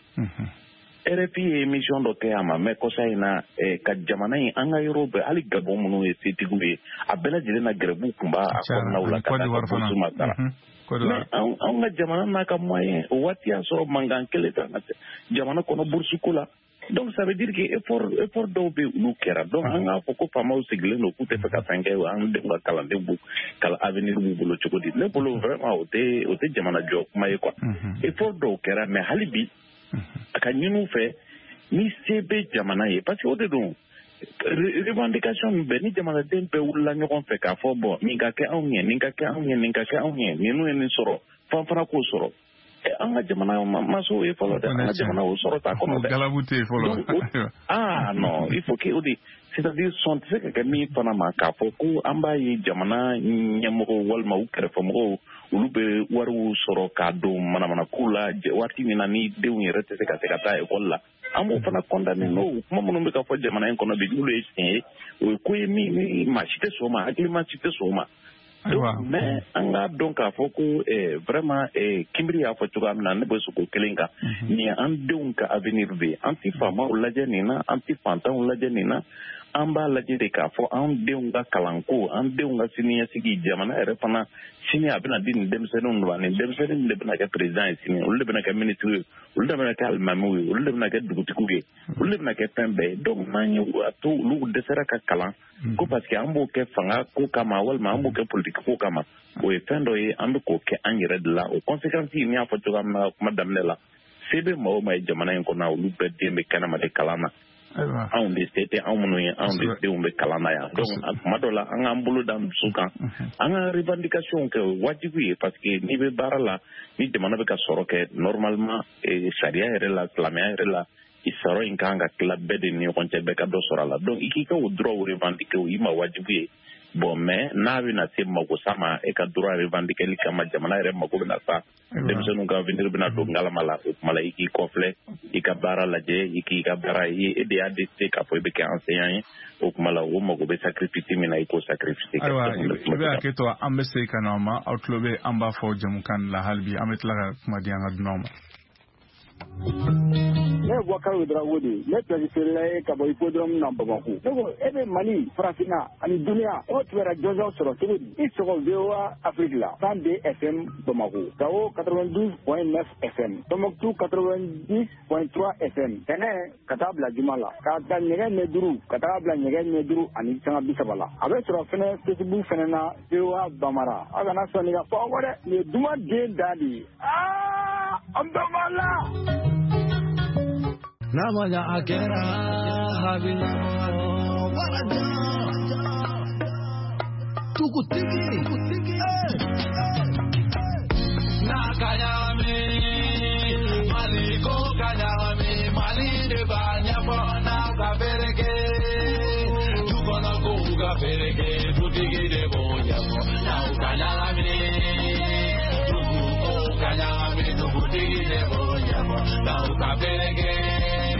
RFI ye émission dɔ kɛ a ma mɛ kɔsa in na ka jamana in an ka yɔrɔ bɛɛ hali Gabon minnu ye setigiw ye a bɛɛ lajɛlen na grève kun b'a kɔnɔnaw la ka taa ka burusu ma sara mais an ka jamana n'a ka moyen o waati y'a sɔrɔ mankan kelen kan ka jamana kɔnɔ burusu ko la donc ça veut dire que effort dɔw bɛ olu kɛra donc an k'a fɔ ko faamaw sigilen don k'u tɛ fɛ ka fɛn kɛ an denw ka kalandenw b'u kalan avenir b'u bolo cogo di ne bolo vraiment o tɛ jamana jɔ kuma ye quoi effort dɔw kɛra mais hali bi a ka ɲini u fɛ ni se bɛ jamana ye parce que o de don revendication min bɛ ni jamanaden bɛɛ wulila ɲɔgɔn fɛ k'a fɔ bon nin ka kɛ anw ye nin ka kɛ anw ye nin ka kɛ anw ye ninnu ye nin sɔrɔ fan fana k'o sɔrɔ an ka jamana maso ye fɔlɔ dɛ an ka jamana o sɔrɔ t'a kɔnɔ dɛ galabu tɛ yen fɔlɔ non il faut que o de c'est-à-dire sɔn tɛ se ka kɛ min fana ma k'a fɔ ko an b'a ye jamana ɲɛmɔgɔw walima u kɛrɛfɛmɔgɔw olu bɛ wariw sɔrɔ k'a don manamanakow la waati min na ni denw yɛrɛ tɛ se ka taa ekɔli la an b'o fana condamné n'o kuma minnu bɛ ka fɔ jamana in kɔnɔ bi n'olu ye tiɲɛ ye o ye ko ye min maa si tɛ sɔn o ma hakilima si tɛ sɔn o ma mais an k'a dɔn k'a fɔ ko vraiment Kimbiri y'a fɔ cogoya min na ne bɛ sɔn k'o kelen kan nin ye an denw ka avenir de ye an tɛ faamaw lajɛ nin na an tɛ fantanw lajɛ nin na an b'a lajɛ de k'a fɔ an denw ka kalanko an denw ka siniɲɛsigi jamana yɛrɛ fana sini a bɛna di nin denmisɛnninw de ma nin denmisɛnnin de bɛna kɛ président ye sini olu de bɛna kɛ ministre ye olu de bɛna kɛ alimamiw ye olu de bɛna kɛ dugutigiw ye olu de bɛna kɛ fɛn bɛɛ ye donc n'an ye a to olu dɛsɛra ka kalan ko parce que an b'o kɛ fanga ko kama walima an b'o kɛ politique ko kama o ye fɛn dɔ ye an bɛ k'o kɛ an yɛrɛ de la o conséquence ni y'a fɔ cogoya min na kuma daminɛ la se bɛ maa o maa ye jamana in kɔnɔ olu bɛɛ den bɛ kɛnɛma de kalan na anw de se tɛ anw minnu ye anw de denw bɛ kalan na yan donc tuma dɔ la an k'an bolo da dusu kan an ka revendication kɛ wajibi ye parce que n'i bɛ baara la ni jamana bɛ ka sɔrɔ kɛ normalement sariya yɛrɛ la silamɛya yɛrɛ la i sɔrɔ in kan ka tila bɛɛ de ni ɲɔgɔn cɛ bɛɛ ka dɔ sɔrɔ a la donc i k'i ka o droit revendiquer o i ma wajibi ye bon mais n'a bɛna se mago sa ma e ka droit revendiquer kama jamana yɛrɛ mago bɛna sa denmisɛnninw ka avenir bɛna don ngalama la o tuma la i k'i kɔfilɛ i ka baara lajɛ i k'i ka baara ye e de y'a décidé k'a fɔ i bɛ kɛ enseignant ye o tuma la o mago bɛ sacrifice min na i k'o sacrifice kɛ. ayiwa i bɛ hakɛ to an bɛ segin ka na o ma aw tulo bɛ an b'a fɔ jamukan la hali bi an bɛ tila ka kuma di an ka dunanw ma. ne Boubacar Dramane de ne président ye ka bɔ hippodrome na Bamako ne ko e bɛ Mali farafinna ani duniya o tun bɛ jɔnjɔn sɔrɔ cogo di i sɔgɔ VOA Afrique la 102 FM Bamako Gao 92.9 FM Tombouctou 90.3 FM Tɛnɛ ka taa bila Juma la ka taa ɲɛgɛn ɲɛ duuru ka taa bila ɲɛgɛn ɲɛ duuru ani sanga 30 la a bɛ sɔrɔ fɛnɛ Facebook fɛnɛ na VOA Bamara a kana sɔn nin ka fɔ aw dɛ nin ye Duma den da de ye an bɛ Mali Namaja akera habina waraja tukutiki nakayame maliko kayame malinde banya bona kabereke tukona kuga bereke tutiki de boya na ukayame tuku kayame tukutiki de boya na ukabereke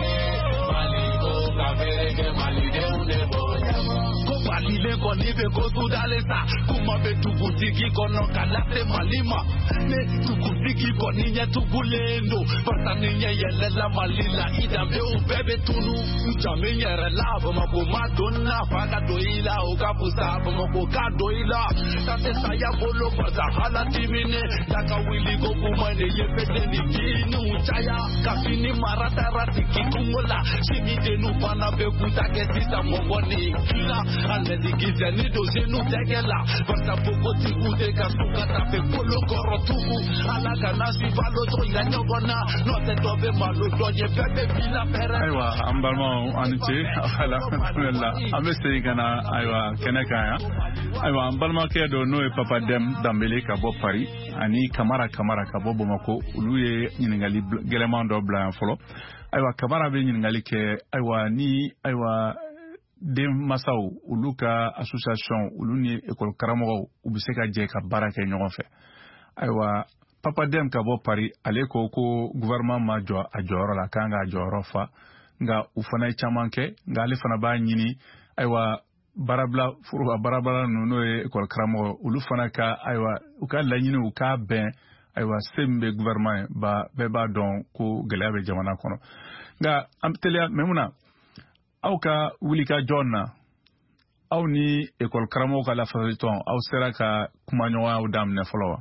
Malile konibe kotudalesa kumabe tukutiki kono kalate malima ne tukutiki koninya tugulendo pataninya yelela malila idambe ubebe tunu uchame yerela bamako madonna faka doila ukapusa bamako kadoila tate saya bolo pata hala timine dakawili go kumane yepete nikini uchaya kafini marata ratiki kumola simide nu pana be kutake sita mongoni kila Dikiza ni doze nu tegela Bata poko tiku de kasuka tape polo koro tuku Alaka nasi valo to ila nyogona Note tobe malo doye pepe bila pere Aywa ambalma anite alhamdulillah ambe segana aywa keneka aywa ambalma ke do no Papa Dem Dambele ka bo Paris ani Kamara ka bo Bamako ulu ye nyingali geleman do blanc folo aywa Kamara be nyingali ke aywa ni aywa den masaw olu ka association olu ni école karamɔgɔw u bɛ se ka jɛ ka baara kɛ ɲɔgɔn fɛ ayiwa Papa Dem ka bɔ Paris ale ko gouvernement ma jɔ a jɔyɔrɔ la kan ka jɔyɔrɔ fa nka u fana ye caman kɛ nka ale fana b'a ɲini ayiwa barabla furu barabara no e école kramo ulu fana ka aywa u ka laɲini u ka ben aywa sembe gouvernement ba beba don ko gelabe jamana kono nga amtelia memuna aw ka wuli ka jonna aw ni école kramo ka la fariton aw sera ka kuma ɲɔgɔnya u damne folo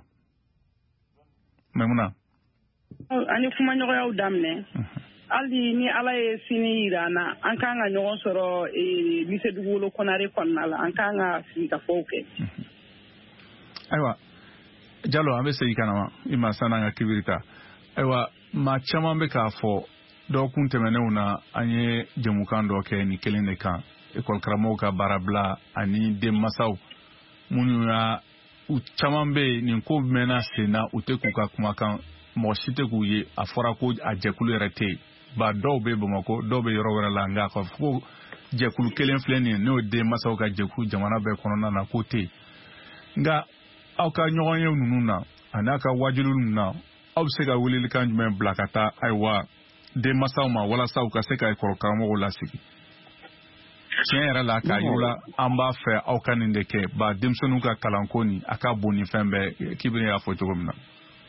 memuna ani kuma ɲɔgɔnya u damne aldi ni ala ye sini irana an kan ka ɲɔgɔn sɔrɔ lycée dugukolo konare kɔnɔna la an kan ka sigi ka fɔw kɛ aywa Jalo an bɛ segin ka na ma i ma san an ka kibirita aywa maa caman bɛ k'a fɔ dɔgɔkun tɛmɛnenw na an ye jɛmukan dɔ kɛ ni kelen de kan école karamɔgɔw ka baarabila ani denmansaw minnu y'a u caman bɛ yen nin ko mɛnna sen na u tɛ k'u ka kumakan mɔgɔ si tɛ k'u ye a fɔra ko a jɛkulu yɛrɛ tɛ yen ba dɔw bɛ Bamako dɔw bɛ yɔrɔ wɛrɛ la nka k'a fɔ ko jɛkulu kelen filɛ nin ye n'o denmansaw ka jɛkulu jamana bɛɛ kɔnɔna na k'o tɛ yen nka aw ka ɲɔgɔn ye ninnu na ani aw ka wajulu ninnu na aw bɛ se ka welelikan jumɛn bila ka taa ayiwa denmansaw ma walasa u ka se ka école karamɔgɔw lasigi tiɲɛ yɛrɛ la k'a yir'u la an b'a fɛ aw ka nin de kɛ ba denmisɛnninw ka kalanko nin a ka bon ni fɛn bɛɛ Kibiri y'a fɔ cogo min na.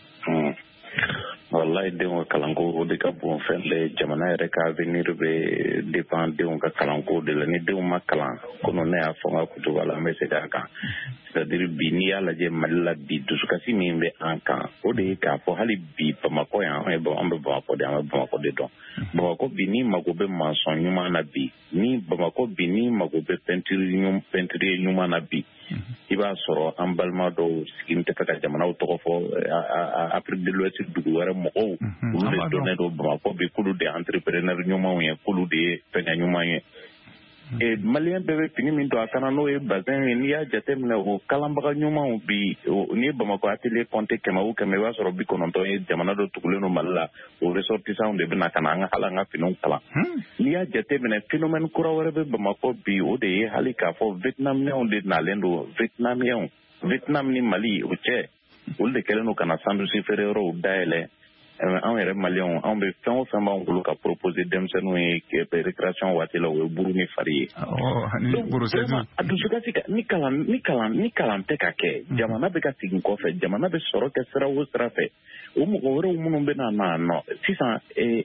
Wallahi denw ka kalanko o de ka bon fɛn bɛɛ jamana yɛrɛ ka avenir bɛ dépend denw ka kalanko de la ni denw ma kalan kono ne y'a fɔ n ka kutuba la an bɛ segin a kan c'est-à-dire bi n'i y'a lajɛ Mali la bi dusukasi min bɛ an kan o de ye k'a fɔ hali bi Bamako yan an bɛ Bamako de an bɛ Bamako de dɔn Bamako bi n'i mago bɛ maçon ɲuman na bi ni Bamako bi n'i mago bɛ peinture ɲuman na bi i b'a sɔrɔ an balima dɔw sigi n tɛ fɛ ka jamanaw tɔgɔ fɔ Afrique de l'Ouest dugu wɛrɛ mɔgɔw olu de dɔnnen don Bamako bi k'olu de entrepreneur ɲumanw ye k'olu de ye fɛngɛ ɲuman ye Malien bɛɛ bɛ fini min don a kana n'o ye bazin ye n'i y'a jateminɛ o kalanbaga ɲumanw bi n'i ye Bamako atelier compter 100 o 100 i b'a sɔrɔ 90 ye jamana dɔ tugulen don Mali la o ressortissants de bɛna ka na an ka hali an ka finiw kalan n'i y'a jateminɛ phénomène kura wɛrɛ bɛ Bamako bi o de ye hali k'a fɔ Vietnamiens de nalen don Vietnam ni Mali o cɛ olu de kɛlen don ka na sandusi feere yɔrɔw dayɛlɛ anw yɛrɛ Maliens anw bɛ fɛn o fɛn b'an bolo ka proposer denmisɛnninw ye récréation waati la o ye buru ni fari ye a dusukasi ni kalan tɛ ka kɛ jamana bɛ ka segin kɔfɛ jamana bɛ sɔrɔ kɛ sira o sira fɛ o mɔgɔ wɛrɛw minnu bɛ na nɔ sisan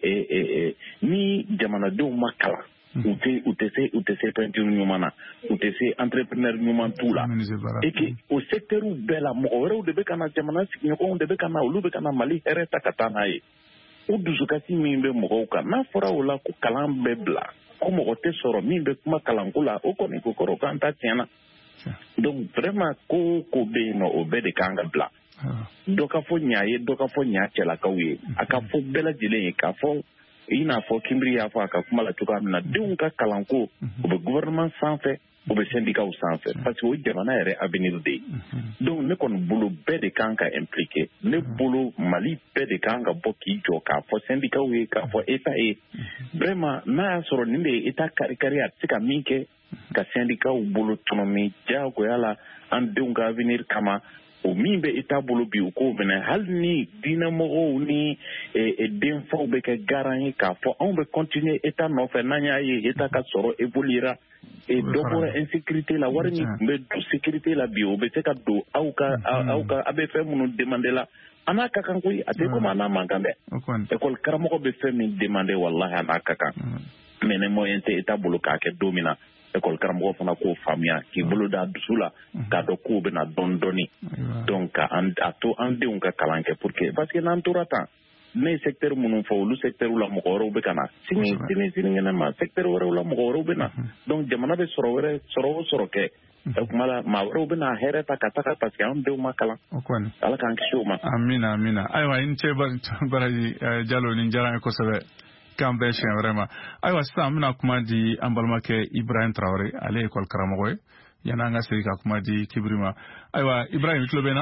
ni jamanadenw ma kalan u tɛ se peinture ɲuman na u tɛ se entrepreneur ɲuman t'u la et que o secteurw bɛɛ la mɔgɔ wɛrɛw de bɛ ka na jamana sigiɲɔgɔnw de bɛ ka na olu bɛ ka na Mali hɛrɛ ta ka taa n'a ye o dusukasi min bɛ mɔgɔw kan n'a fɔra o la ko kalan bɛ bila ko mɔgɔ tɛ sɔrɔ min bɛ kuma kalanko la o kɔni ko kɔrɔ k'an ta tiɲɛna donc vraiment ko bɛ yen nɔ o bɛɛ de kan ka bila dɔ ka fɔ ɲa ye dɔ ka fɔ ɲa cɛlakaw ye a ka fɔ bɛɛ lajɛlen ye k'a fɔ i n'a fɔ Kimbiri y'a fɔ a ka kuma la cogoya min na denw ka kalanko o bɛ gouvernement sanfɛ o bɛ syndicat sanfɛ parce que o jamana yɛrɛ avenir de ye donc ne kɔni bolo bɛɛ de kan ka impliquer ne bolo Mali bɛɛ de kan ka bɔ k'i jɔ k'a fɔ syndicat ye k'a fɔ État ye vraiment n'a y'a sɔrɔ nin de ye État kari-kari a tɛ se ka min kɛ ka syndicat bolo tɔnɔmin diyagoya la an denw ka avenir kama o min bɛ État bolo bi u k'o minɛ hali ni diinɛmɔgɔw ni denfaw bɛ kɛ garant ye k'a fɔ anw bɛ continuer État nɔfɛ n'an y'a ye État ka sɔrɔ évoluera dɔ bɔra insécurité la wari min tun bɛ don sécurité la bi o bɛ se ka don aw ka a bɛ fɛn minnu demander la a n'a ka kan koyi a tɛ komi a n'a man kan dɛ école karamɔgɔ bɛ fɛn min demander wallahi a n'a ka kan mais ne moyen tɛ État bolo k'a kɛ don min na école karamɔgɔ fana k'o faamuya k'i bolo da dusu la k'a dɔn k'o bɛna dɔɔni dɔɔni donc a to an denw ka kalan kɛ pour que parce que n'an tora tan ne ye secteur minnu fɔ olu secteur la mɔgɔ wɛrɛw bɛ ka na sini kɛnɛ ma secteur wɛrɛw la mɔgɔ wɛrɛw bɛ na donc jamana bɛ sɔrɔ o sɔrɔ kɛ o kuma la maa wɛrɛw bɛ na hɛrɛ ta ka taga parce que an denw ma kalan ala k'an kisi o ma. amina ayiwa i ni ce Baraji Jalo nin diyara n ye kosɛbɛ k'an bɛɛ siɲɛ wɛrɛ ma ayiwa sisan an bɛna kuma di an balimakɛ Ibrahim Traoré ale ye école karamɔgɔ ye yanni an ka segin ka kuma di Kibiri ma ayiwa Ibrahim i tulo bɛ n na.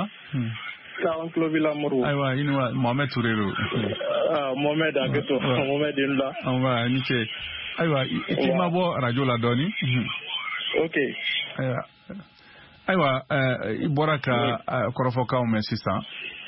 An tulo b'i la Moribo. Ayiwa i ni wa Mohamed Touré don. Mohamed Aketo Mohamed i ni la. i ni ce ayiwa i t'i mabɔ radio la dɔɔni. ok. ayiwa i bɔra ka kɔrɔfɔkanw mɛn sisan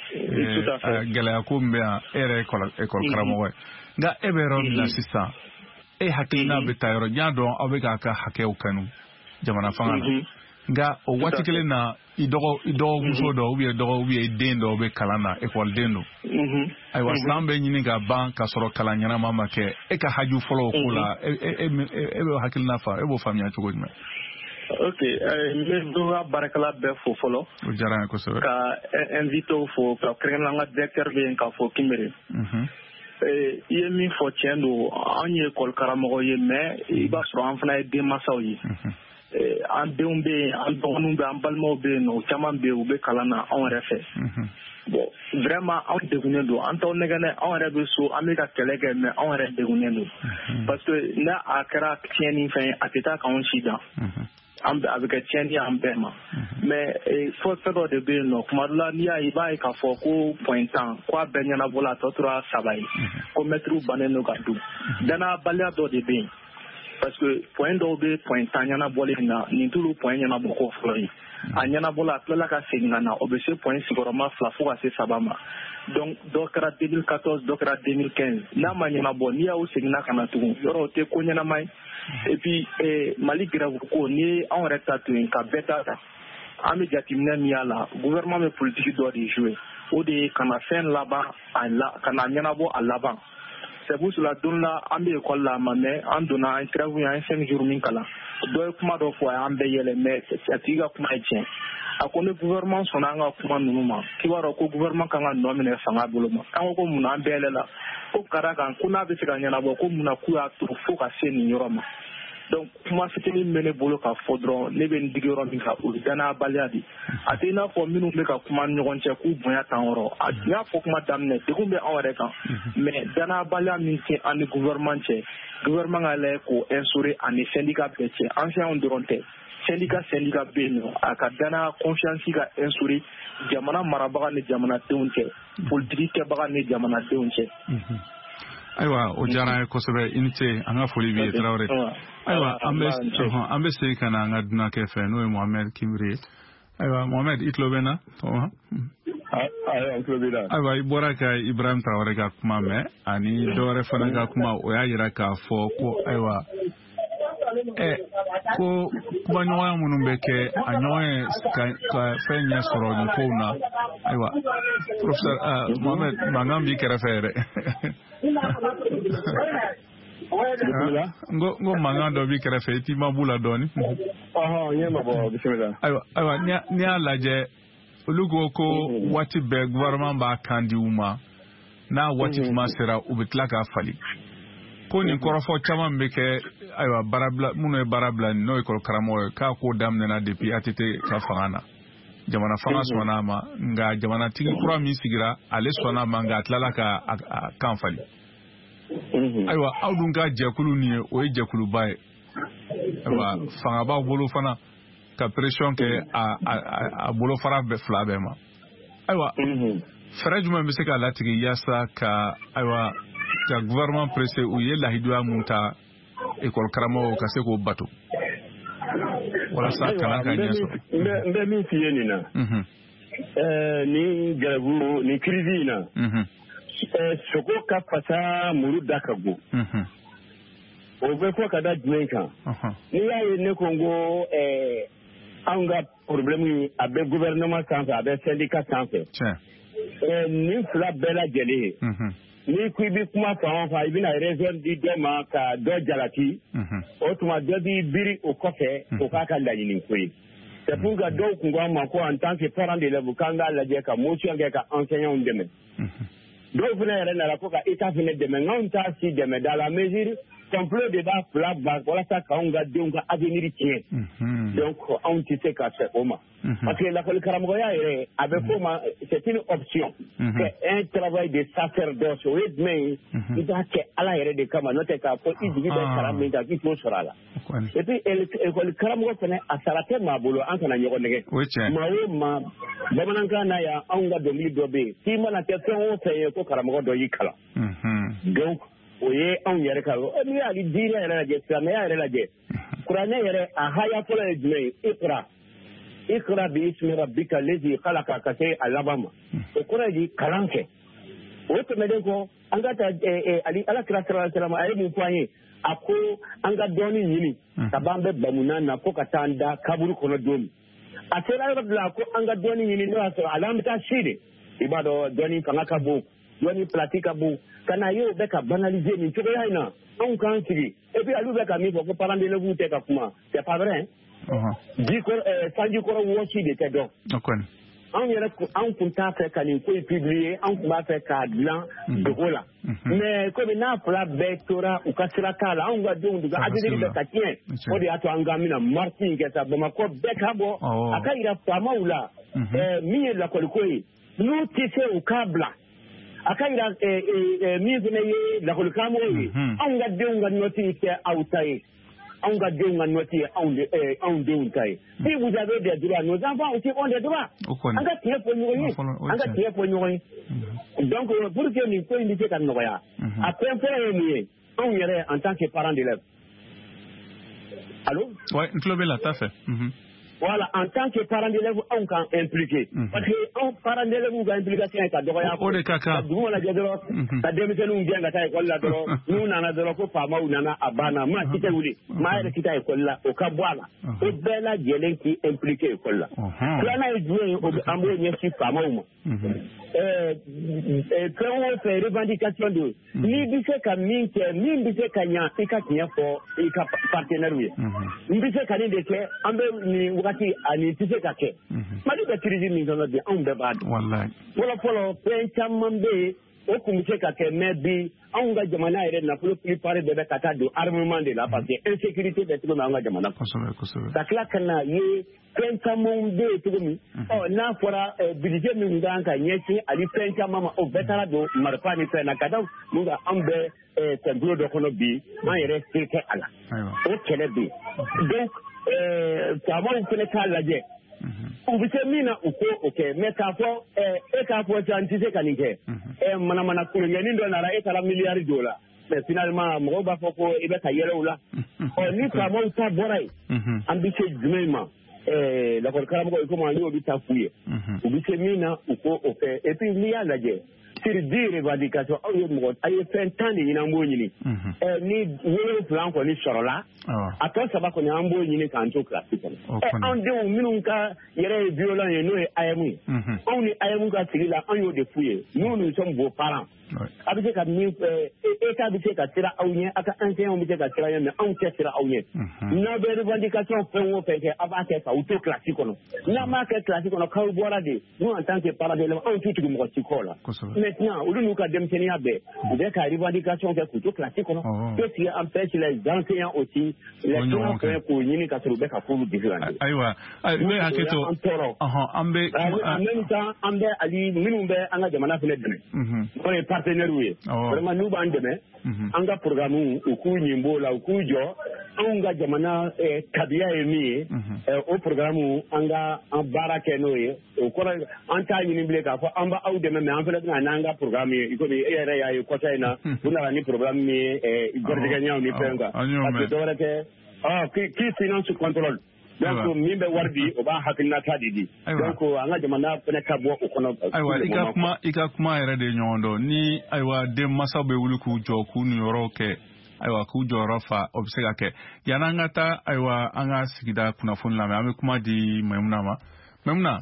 gɛlɛya ko min bɛ yan e yɛrɛ ye école karamɔgɔ ye nka e bɛ yɔrɔ min na sisan e hakilina bɛ taa yɔrɔ n y'a dɔn aw bɛ k'a ka hakɛw kanu jamana fanga nga o wati kele na idogo muso do ubi den do be kalana école dendo ay wasam be nyini ga ban ka soro kala nyana mama ke e ka haju folo ko la e be hakil na fa e bo famia to godme okay me do barakala be fo folo o jara ko so ka invito fo ka krena nga directeur be ka fo kimere ye min fo tiendo anye école karamo ye mais i ba soro an fana de masaw yi an denw bɛ yen an dɔgɔninw bɛ an balimaw bɛ yen nɔ o caman bɛ yen u bɛ kalan na anw yɛrɛ fɛ bon vraiment anw degunnen don an t'aw nɛgɛnɛ anw yɛrɛ bɛ so an bɛ ka kɛlɛ kɛ mais anw yɛrɛ degunnen don parce que n'a a kɛra tiɲɛni fɛn ye a tɛ taa k'anw si dan a bɛ kɛ tiɲɛni ye an bɛɛ ma mais fɔ fɛn dɔ de bɛ yen nɔ tuma dɔ la n'i y'a ye i b'a ye k'a fɔ ko point 10 ko a bɛɛ ɲɛnabɔla a tɔ tora 3 ye ko mɛtiriw bannen don ka dun danabaliya dɔ de bɛ yen parce que point dɔw bɛ point 10 ɲɛnabɔlen na nin t'olu point ɲɛnabɔ ko fɔlɔ ye a ɲɛnabɔla a tilala ka segin ka na o bɛ se point sigiyɔrɔma 2 fo ka se 3 ma donc dɔ kɛra 2014 dɔ kɛra 2015 n'a ma ɲɛnabɔ n'i y'aw seginna ka na tugun yɔrɔ o tɛ ko ɲɛnama ye et puis Mali grève ko ni ye anw yɛrɛ ta to yen ka bɛɛ ta ta an bɛ jateminɛ min y'a la gouvernement bɛ politique dɔ de jouer o de ye ka na fɛn laban ka na ɲɛnabɔ a laban. C'est pour cela don la an bɛ école la ma mais an donna an grève an 5 jours min kalan dɔ ye kuma dɔ fɔ an bɛɛ yɛlɛ mais a tigi ka kuma ye tiɲɛ a ko ni gouvernement sɔnna an ka kuma ninnu ma k'i b'a dɔn ko gouvernement kan ka nɔ minɛ fanga bolo ma an ko mun na an bɛɛ yɛlɛ la ko ka d'a kan ko n'a bɛ se ka ɲɛnabɔ ko mun na k'u y'a to fo ka se nin yɔrɔ ma donc kuma fitinin bɛ ne bolo ka fɔ dɔrɔn ne bɛ n digi yɔrɔ min kan o ye danayabaliya de a tɛ i n'a fɔ minnu bɛ ka kuma ni ɲɔgɔn cɛ k'u bonya tan yɔrɔ a n y'a fɔ kuma daminɛ degun bɛ anw yɛrɛ kan mais danayabaliya min tɛ an ni gouvernement cɛ gouvernement ka lajɛ k'o instaurer ani syndicat bɛɛ cɛ anciens dɔrɔn tɛ syndicat bɛ yen nɔ a ka danaya confiance ka instaurer jamana marabaga ni jamanadenw cɛ politique kɛbaga ni jamanadenw cɛ. Ayiwa o diyara ye kosɛbɛ i ni ce an ka foli b'i ye Tarawele. Ayiwa an bɛ segin ka na an ka dunankɛ fɛ n'o ye Mohamed Kimbiri ye. Ayiwa Mohamed i tulo bɛ n na? Ayiwa i bɔra ka Ibrahim Tarawele ka kuma mɛn ani dɔwɛrɛ fana ka kuma o y'a jira k'a fɔ ko ayiwa ko kumaɲɔgɔnya minnu bɛ kɛ a ɲɔgɔn ye ka fɛn ɲɛ sɔrɔ nin kow na ayiwa Professeur Mohamed mankan b'i kɛrɛfɛ yɛrɛ. Ngo mankan dɔ b'i kɛrɛfɛ i t'i mabɔ la dɔɔni. Ayiwa n'i y'a lajɛ olu ko waati bɛɛ gouvernement b'a kan di u ma n'a waati kuma sera u bɛ tila k'a fali ko nin kɔrɔfɔ caman bɛ kɛ ayiwa minnu ye baara bila n'o ye école karamɔgɔ ye k'a ko daminɛna depuis ATT ka fanga na jamana fanga sɔnna a ma nka jamanatigi kura min sigira ale sɔnna a ma nka a tilala ka kan fali ayiwa aw dun ka jɛkulu nin ye o ye jɛkuluba ye ayiwa fanga b'aw bolo fana ka pression kɛ a bolofara fila bɛɛ ma ayiwa fɛɛrɛ jumɛn bɛ se ka latigi yaasa ka ayiwa ka gouvernement pressé u ye lahiduya mun ta école karamɔgɔw ka se k'o bato walasa kalan ka ɲɛ sɔrɔ. N bɛ min f'i ye nin na ni gɛrɛbu ni crise in na sogo ka fasa muru da ka go o bɛ fɔ ka da jumɛn kan n'i y'a ye ne ko n ko anw ka problème a bɛ gouvernement sanfɛ a bɛ syndicat sanfɛ nin fila bɛɛ lajɛlen n'i ko i bɛ kuma fan o fan i bɛna raison di dɔ ma ka dɔ jalaki o tuma dɔ b'i biri o kɔfɛ o k'a ka laɲini ko ye c'est pour que dɔw kun ko an ma ko en tant que parent d'élève k'an k'a lajɛ ka motion kɛ ka enseignants dɛmɛ dɔw fana yɛrɛ nana ko ka état fana dɛmɛ nka t'a si dɛmɛ dans la mesure complot de b'a fila ban walasa k'anw ka denw ka avenir tiɲɛ donc anw tɛ se ka fɛ o ma parce que lakɔli karamɔgɔya yɛrɛ a bɛ f'o ma c'est une option c'est un travail de sacerdoce o ye jumɛn ye i b'a kɛ ala yɛrɛ de kama n'o tɛ k'a fɔ i jigi bɛ sara min kan k'i t'o sɔrɔ a la et puis école karamɔgɔ fana a sara tɛ maa bolo an kana ɲɔgɔn nɛgɛ maa o maa bamanankan na yan anw ka dɔnkili dɔ bɛ yen k'i mana kɛ fɛn o fɛn ye ko karamɔgɔ dɔ y'i kalan donc o ye anw yɛrɛ ka n'i y'ale diinɛ yɛrɛ lajɛ silamɛya yɛrɛ lajɛ kuranɛ yɛrɛ a haya fɔlɔ ye jumɛn ye ikra bi ismi rabbika lezi khalaqa ka se a laban ma o kɔrɔ ye di kalan kɛ o tɛmɛnen kɔ an ka taa ala kira sallallahu alaihi wasallam a ye mun fɔ an ye a ko an ka dɔɔni ɲini ka b'an bɛ bamuna na ko ka taa an da kaburu kɔnɔ don min a sera yɔrɔ dɔ la ko an ka dɔɔni ɲini n'o y'a sɔrɔ ale an bɛ taa si de i b'a dɔn dɔɔni fanga ka bon dɔɔni pilati ka bon ka na ye o bɛ ka banaliser nin cogoya in na anw k'an sigi et puis olu bɛ ka min fɔ ko parents d'élèves tɛ ka kuma c'est pas vrai sanji kɔrɔ wɔsi de tɛ dɔn anw kun t'a fɛ ka nin ko in publier anw kun b'a fɛ k'a dilan dogo la mais komi n'a fila bɛɛ tora u ka sira t'a la anw ka denw du ka avenir bɛ ka tiɲɛ o de y'a to an ka bɛna marche in kɛ sa Bamakɔ bɛɛ ka bɔ a ka yira faamaw la min ye lakɔliko ye n'u tɛ se u k'a bila a ka yira min fana ye lakɔlikaramɔgɔw ye anw ka denw ka nɔti tɛ aw ta ye anw ka denw ka nɔti ye anw denw ta ye si vous avez des droits nos enfants aussi ont des droits an ka tiɲɛ fɔ ɲɔgɔn ye an ka tiɲɛ fɔ ɲɔgɔn ye donc pour que nin ko in bɛ se ka nɔgɔya a fɛn fɔlɔ ye mun ye anw yɛrɛ en tant que parents d'élèves allo ouais n tulo bɛ la t'a fɛ voilà en tant que parents d'élèves anw k'an impliqué parce que anw parents d'élèves ka implication ye ka dɔgɔya o de ka kan ka dugu lajɛ dɔrɔn ka denmisɛnninw gɛn ka taa ekɔli la dɔrɔn n'u nana dɔrɔn ko faamaw nana a banna maa si tɛ wuli maa yɛrɛ si tɛ ekɔli la o ka bɔ a la o bɛɛ lajɛlen k'i impliqué ekɔli la filanan ye jumɛn ye an b'o ɲɛsin faamaw ma fɛn o fɛn revendication de n'i bɛ se ka min kɛ min bɛ se ka ɲa i ka tiɲɛ fɔ i ka partenaire ye n bɛ se ka nin de kɛ an bɛ nin wagati ani tɛ se ka kɛ mali bɛ crise min kɔnɔ bi anw bɛɛ b'a dɔn fɔlɔ fɛn caman bɛ yen o kun bɛ se ka kɛ mais bi anw ka jamana yɛrɛ nafolo plupart bɛɛ bɛ ka taa don armement de la parce que insécurité bɛ cogo min an ka jamana kɔnɔ ka tila ka na ye fɛn caman bɛ yen cogo min n'a fɔra budget min kan ka ɲɛsin ani fɛn caman ma o bɛɛ taara don marifa ni fɛn na ka da mun kan an bɛ kɛntulo dɔ kɔnɔ bi an yɛrɛ se tɛ a la o kɛlɛ bɛ yen donc faamaw fana k'a lajɛ u bɛ se min na u ko o kɛ mais k'a fɔ e k'a fɔ sisan n tɛ se ka nin kɛ manamana kolonkɛnin dɔ nana e taara miliyari don o la mais finalement mɔgɔw b'a fɔ ko i bɛ ka yɛlɛ o la ni faamaw ta bɔra yen an bɛ se jumɛn ma lakɔlikaramɔgɔ komi an y'olu ta f'u ye u bɛ se min na u ko o kɛ et puis n'i y'a lajɛ sur 10 revendications aw ye fɛn 10 de ɲini an b'o ɲini ni 7 kɔni sɔrɔla a tɔ 3 kɔni an b'o ɲini k'an to kilasi kɔnɔ anw denw minnu ka yɛrɛ ye violent ye n'o ye AM ye anw ni AM ka sigi la an y'o de f'u ye nous sommes vos parents a bɛ se ka min État bɛ se ka sira aw ɲɛ a ka enseignants bɛ se ka sira ɲɛ mais anw tɛ sira aw ɲɛ n'a bɛ revendication fɛn o fɛn kɛ a b'a kɛ k'aw to kilasi kɔnɔ n'a m'a kɛ kilasi kɔnɔ k'aw bɔra de nous en tant que parents d'élèves anw t'u tugu mɔgɔ si kɔ la maintenant olu n'u ka denmisɛnninya bɛɛ u bɛ ka revendication kɛ k'u to kilasi kɔnɔ qu'est-ce qui empêche les enseignants aussi les parents fɛn k'o ɲini ka sɔrɔ u bɛ ka furu différent ayiwa n bɛ hakili to an tɔɔrɔ an bɛ en même temps an bɛ ali minnu bɛ an ka jamana fana dɛmɛ n'o ye partenaires ye vraiment n'u b'an dɛmɛ an ka programme u k'u ɲin b'o la u k'u jɔ anw ka jamana tabiya ye min ye o programme an baara kɛ n'o ye o kɔrɔ an t'a ɲini bilen k'a fɔ an b'aw dɛmɛ mais an fana bɛna n'an ka programme ye i komi e yɛrɛ y'a ye kɔsa in na u nana ni programme min ye gɛrɛsɛgɛɲɛw ni fɛn kan parce que dɔwɛrɛ tɛ qui finance contrôle donc min bɛ wari di o b'a hakilinata de di donc an ka jamana fana ka bɔ o kɔnɔ ayiwa i ka kuma yɛrɛ de ye ɲɔgɔn dɔn ni ayiwa den mansaw bɛ wuli k'u jɔ k'u niyɔrɔw kɛ ayiwa k'u jɔyɔrɔ fa o bɛ se ka kɛ yanni an ka taa ayiwa an ka sigida kunnafoni lamɛn an bɛ kuma di Maimuna ma Maimuna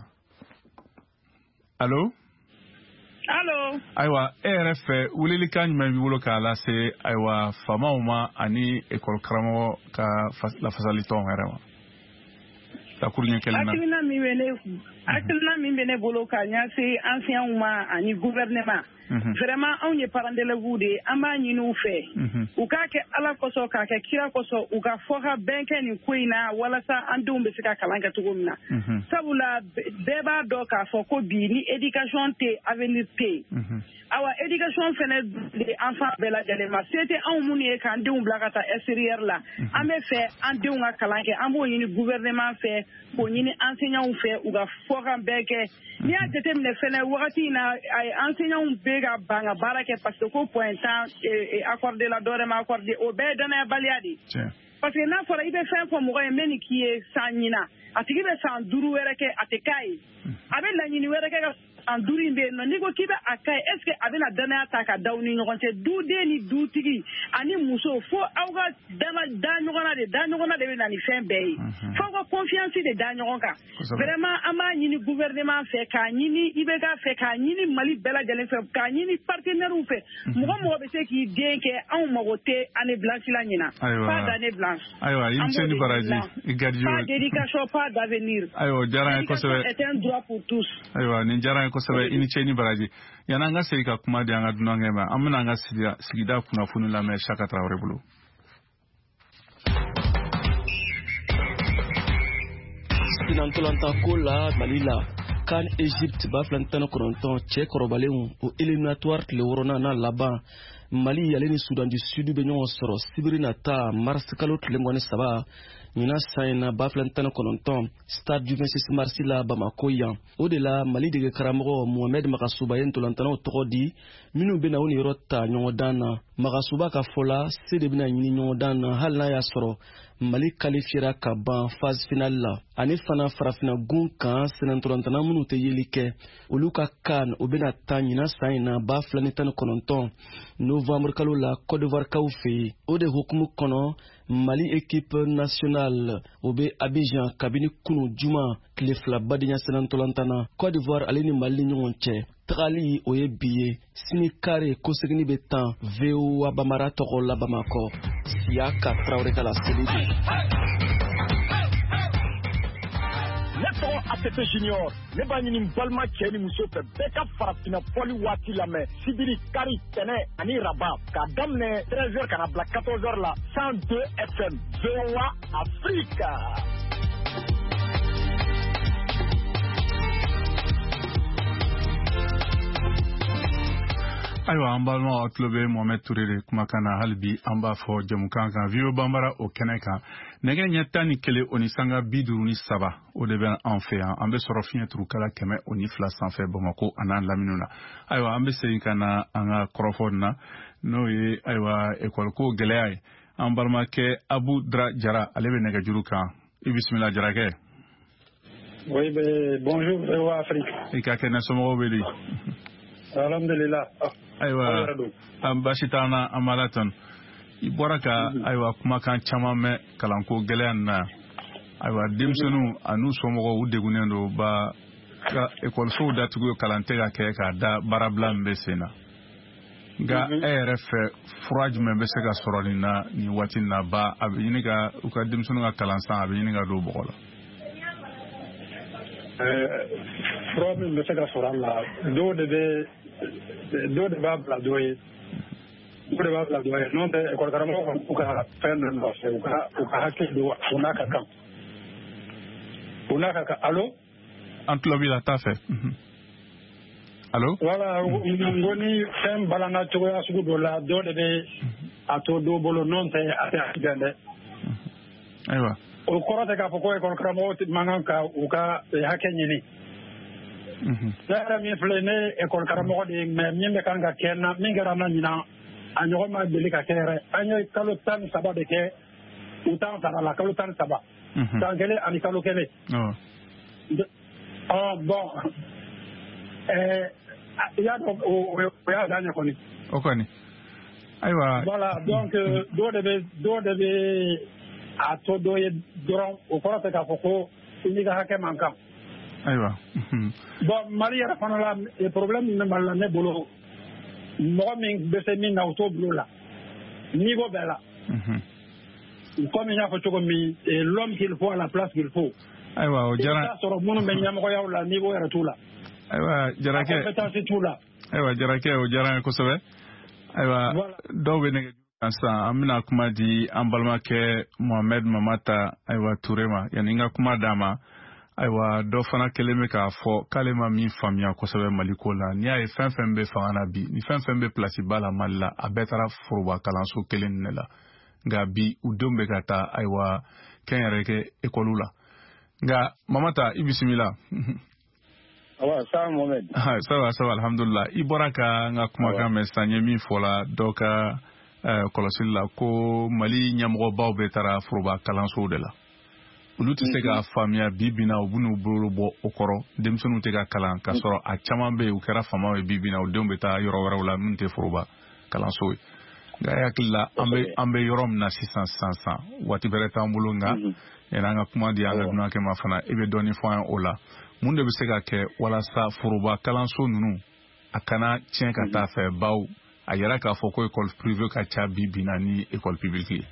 allo ayiwa e yɛrɛ fɛ welelikan jumɛn b'i bolo k'a lase ayiwa faamaw ma ani ekɔli karamɔgɔ ka lafasali tɔnw yɛrɛ ma hakilina min bɛ ne bolo ka ɲɛsin enseignants ma ani gouvernement vraiment anw ye parents d'élèves de an b'a ɲini u fɛ u k'a kɛ ala kosɔn k'a kɛ kira kosɔn u ka fɔ ka bɛn kɛ nin ko in na walasa an denw bɛ se ka kalan kɛ cogo min na sabula bɛɛ b'a dɔn k'a fɔ ko bi ni éducation tɛ avenir tɛ yen awa éducation fɛnɛ de enfant bɛɛ lajɛlen ma se tɛ anw minnu ye k'an denw bila ka taa extérieur la an bɛ fɛ an denw ka kalan kɛ an b'o ɲini gouvernement fɛ k'o ɲini enseignants fɛ u ka fɔ ka bɛn kɛ n'i y'a jateminɛ fɛnɛ wagati in na enseignants bɛ ka ban ka baara kɛ parce que ko point temps accordé la dɔ wɛrɛ ma accordé o bɛɛ ye danayabaliya de ye parce que n'a fɔra i bɛ fɛn fɔ mɔgɔ ye n bɛ nin k'i ye san ɲinan a tigi bɛ san 5 wɛrɛ kɛ a tɛ k'a ye a bɛ laɲini wɛrɛ kɛ ka an duuru in bɛ yen nɔ n'i ko k'i bɛ a ka ɲi est ce que a bɛna danaya ta ka d'aw ni ɲɔgɔn cɛ duden ni dutigi ani muso fo aw ka da ɲɔgɔnna de bɛ na ni fɛn bɛɛ ye fo aw ka confiance de da ɲɔgɔn kan vraiment an b'a ɲini gouvernement fɛ k'a ɲini IBK fɛ k'a ɲini Mali bɛɛ lajɛlen fɛ k'a ɲini partenaires fɛ mɔgɔ bɛ se k'i den kɛ anw mago tɛ année blanche la ɲina pas d'année blanche ayiwa i ni baraji i gadiyo pas d'éducation pas d'avenir ayiwa diyara n ye kosɛbɛ c'est un droit pour tous ayiwa nin diyara n ye kosɛbɛ i ni ce ni baraji yanni an ka segin ka kuma di an ka dunankɛ ma an bɛna an ka sigida kunnafoni lamɛn Saka Tarawele bolo. Sinantolanta ko la Mali la kan Egypte ba filantana koronton cɛ kɔrɔbalenw o éliminatoire tile 4 laban Mali ale ni Sudan du Sud bɛ ɲɔgɔn sɔrɔ sibiri nata mars kalo tile 23 ɲina san na ba filantana koronton stade du 26 mars la Bamako yan o de la Mali dege karamɔgɔ Mohamed Magasuba ye ntolantanaw tɔgɔ di minnu bɛna o ni yɔrɔ ta ɲɔgɔn dan na Magasuba ka fɔla se de bɛna ɲini ɲɔgɔn dan na hali n'a y'a sɔrɔ Mali qualifiera ka ban phase finale la ani fana farafina gun kan senantolantana minnu tɛ yeli kɛ olu ka kan o bɛna ta ɲina san na ba 29 novembre kalo la Côte d'Ivoire kaw fɛ o de hukumu kɔnɔ Mali équipe nationale o bɛ Abidjan kabini kunu juma tile 2 badenya senantolantana Côte d'Ivoire ale ni Mali ɲɔgɔn cɛ tagali o ye bi ye sini kare ko segini bɛ tan VOA Bamara tɔgɔ la Bamakɔ Siyaka Traoré ka la selibi ne tɔgɔ ATP Junior ne b'a ɲini balima cɛ ni muso fɛ bɛɛ ka farafina fɔli waati lamɛn sibiri kari tɛnɛ ani raba k'a daminɛ 13h kana bila 14h la 102 FM VOA Afrique. ayiwa an balima aw tulo bɛ Mohamed Touré de kumakan na hali bi an b'a fɔ jamukan kan VOA Bambara o kɛnɛ kan nɛgɛ ɲɛ 11 o ni sanga 53 o de bɛ an fɛ yan an bɛ sɔrɔ fiɲɛ turukala 102 sanfɛ Bamako a n'an lamini na ayiwa an bɛ segin ka na an ka kɔrɔfɔ na n'o ye ayiwa école ko gɛlɛya ye an balimakɛ Abu Dra Jara ale bɛ nɛgɛjuru kan i bisimila Jarakɛ. Oui, bonjour VOA Afrique. I ka kɛnɛ somɔgɔw bɛ di. Alhamdulillah. Ayiwa an basi t'an na an b'Ala tanu i bɔra ka ayiwa kumakan caman mɛn kalanko gɛlɛya nin na ayiwa denmisɛnninw a n'u somɔgɔw u degunnen don ba ka ekɔlisow datugu kalan tɛ ka kɛ k'a da baarabila min bɛ sen na nka e yɛrɛ fɛ fura jumɛn bɛ se ka sɔrɔ nin na nin waati in na ba a bɛ ɲini ka u ka denmisɛnninw ka kalansan a bɛ ɲini ka don bɔgɔ la. Fura min bɛ se ka sɔrɔ a la dɔw de b'a bila dɔ ye n'o tɛ ekɔlikaramɔgɔw u ka fɛn dɔ nɔfɛ u ka hakili don u n'a ka kan alo an tulo b'i la t'a fɛ alo wala ko ni fɛn balana cogoya sugu dɔ la dɔ de bɛ a to dɔw bolo n'o tɛ a tɛ accident dɛ ayiwa o kɔrɔ tɛ k'a fɔ ko ekɔlikaramɔgɔw man kan ka u ka hakɛ ɲini ne yɛrɛ min filɛ ne ekɔlikaramɔgɔ de ye mais min bɛ kan ka kɛ na min kɛra na ɲinan a ɲɔgɔn ma deli ka kɛ yɛrɛ an ye kalo 13 de kɛ u t'an sara la kalo 13 san kelen ani kalo kelen bon i y'a dɔn o y'a dan ɲɛ kɔni o kɔni ayiwa voilà donc dɔ de bɛ a to dɔ ye dɔrɔn o kɔrɔ tɛ k'a fɔ ko i n'i ka hakɛ man kan ayiwa bon Mali yɛrɛ fana la problème min bɛ Mali la ne bolo mɔgɔ min bɛ se min na o t'o bilo la niveau bɛɛ la comme n y'a fɔ cogo min l'homme qu'il faut à la place qu'il faut ayiwa o diyara i bɛ sɔrɔ minnu bɛ ɲɛmɔgɔyaw la niveau yɛrɛ t'u la ayiwa Jarakɛ compétence t'u la ayiwa Jarakɛ o diyara n ye kosɛbɛ ayiwa dɔw bɛ nɛgɛ sisan an bɛna kuma di an balimakɛ Mohamed Mamata ayiwa Touré ma yanni n ka kuma d'a ma ayiwa dɔ fana kelen bɛ k'a fɔ k'ale ma min faamuya kosɛbɛ Mali ko la n'i y'a ye fɛn fɛn bɛ fanga na bi ni fɛn fɛn bɛ place ba la Mali la a bɛɛ taara foroba kalanso kelen nin de la nka bi u denw bɛ ka taa ayiwa kɛnyɛrɛkɛ ekɔliw la nka Mamata i bisimila. Sawa Mohamed. Sawa alhamdulillah i bɔra ka n ka kumakan mɛn sisan n ye min fɔla dɔ ka kɔlɔsili la ko Mali ɲɛmɔgɔbaw bɛ taara foroba kalansow de la olu tɛ se ka faamuya bi bi na u b'u bolo bɔ o kɔrɔ denmisɛnninw tɛ ka kalan ka sɔrɔ a caman bɛ yen u kɛra faamaw ye bi bi na u denw bɛ taa yɔrɔ wɛrɛw la min tɛ foroba kalanso ye nka hakili la an bɛ yɔrɔ min na sisan waati bɛrɛ t'an bolo nka yan'an ka kuma di an ka dunankɛ ma fana i bɛ dɔɔnin fɔ an ye o la mun de bɛ se ka kɛ walasa foroba kalanso ninnu a kana tiɲɛ ka taa fɛ baw a yɛrɛ k'a fɔ ko école privée ka ca bi bi na ni école publique ye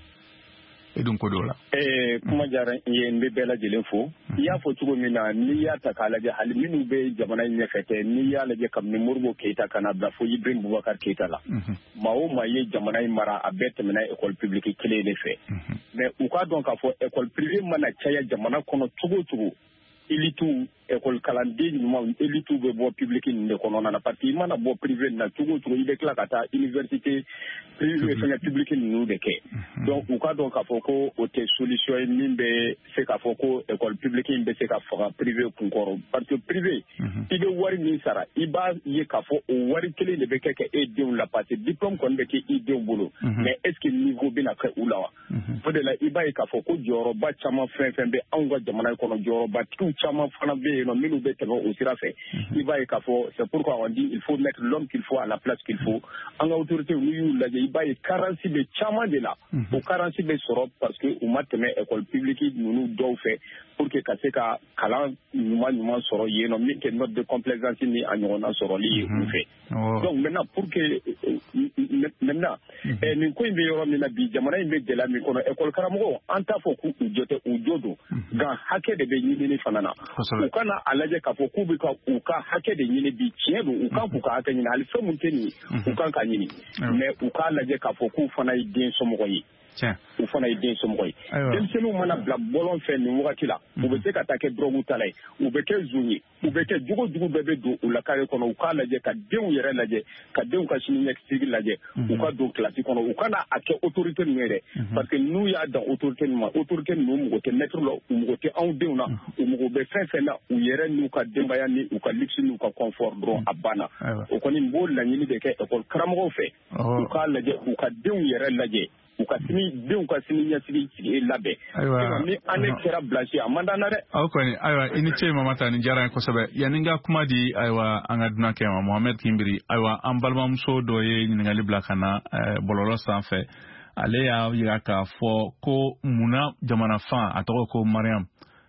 e dun ko dɔ la kuma diyara n ye n bɛ bɛɛ lajɛlen fo i y'a fɔ cogo min na n'i y'a ta k'a lajɛ hali minnu bɛ jamana in ɲɛfɛ tɛ n'i y'a lajɛ kabini Modibo Keyita ka na bila fo Ibrahim Boubacar Keyita la maa o maa ye jamana in mara a bɛɛ tɛmɛna école publique kelen de fɛ mais u k'a dɔn k'a fɔ école privée mana caya jamana kɔnɔ cogo o cogo élite école kalanden ɲumanw élite bɛ bɔ publique nin de kɔnɔna na parce que i mana bɔ privé nin na cogo o cogo i bɛ tila ka taa université privé fɛngɛ publique ninnu de kɛ donc u ka dɔn k'a fɔ ko o tɛ solution ye min bɛ se k'a fɔ ko école publique in bɛ se ka faga privé kun kɔrɔ parce que privé i bɛ wari min sara i b'a ye k'a fɔ o wari kelen de bɛ kɛ e denw la parce que diplôme kɔni bɛ kɛ i denw bolo mais est ce que niveau bɛna kɛ u la wa o de la i b'a ye k'a fɔ ko jɔyɔrɔba caman fɛn fɛn bɛ anw ka jamana kɔnɔ jɔyɔrɔbatigiw caman fana bɛ yen nɔ minnu bɛ tɛmɛ o sira fɛ i b'a ye k'a fɔ c'est pourquoi on dit il faut mettre l'homme qu'il faut à la place qu'il faut an ka autorité n'i y'u lajɛ i b'a ye carence bɛ caman de la o carence bɛ sɔrɔ parce que u ma tɛmɛ école publique ninnu dɔw fɛ pour que ka se ka kalan ɲuman sɔrɔ yen nɔ min tɛ note de complaisance ni a ɲɔgɔnna sɔrɔli ye u fɛ donc maintenant pour que maintenant nin ko in bɛ yɔrɔ min na bi jamana in bɛ gɛlɛya min kɔnɔ école karamɔgɔw an t'a fɔ k'u jɔ tɛ u jo don nka hakɛ de bɛ ɲinini fana na u kana a lajɛ k'a fɔ k'u bɛ ka u ka hakɛ de ɲini bi tiɲɛ don u kan k'u ka hakɛ ɲini hali fɛn mun tɛ nin ye u kan ka ɲini mais u k'a lajɛ k'a fɔ k'u fana ye den somɔgɔ ye u fana ye den somɔgɔ ye denmisɛnninw mana bila bɔlɔn fɛ nin wagati la u bɛ se ka taa kɛ drogue ta la ye u bɛ kɛ zon ye u bɛ kɛ jogo jugu bɛɛ bɛ don u la carré kɔnɔ u k'a lajɛ ka denw yɛrɛ lajɛ ka denw ka siniɲɛsigi lajɛ u ka don kilasi kɔnɔ u kana a kɛ autorité ninnu ye dɛ parce que n'u y'a dan autorité ninnu ma autorité ninnu mɔgɔ tɛ maître la u mɔgɔ tɛ anw denw na u mɔgɔ bɛ fɛn fɛn na u yɛrɛ n'u ka denbaya ni u ka luxe n'u ka confort dɔrɔn a banna o kɔni n b'o laɲini de kɛ école karamɔgɔw fɛ u k'a lajɛ u ka denw yɛrɛ lajɛ u ka denw ka sini ɲɛsigi labɛn ni an ne kɛra blanchi a man d'an na dɛ aw kɔni ayiwa i ni ce Mamata nin diyara n ye kosɛbɛ yanni n ka kuma di ayiwa an ka dunankɛ ma Mohamed Kimbiri ayiwa an balimamuso dɔ ye ɲininkali bila ka na bɔlɔlɔ sanfɛ ale y'a yira k'a fɔ ko munna jamana fan a tɔgɔ ko Mariam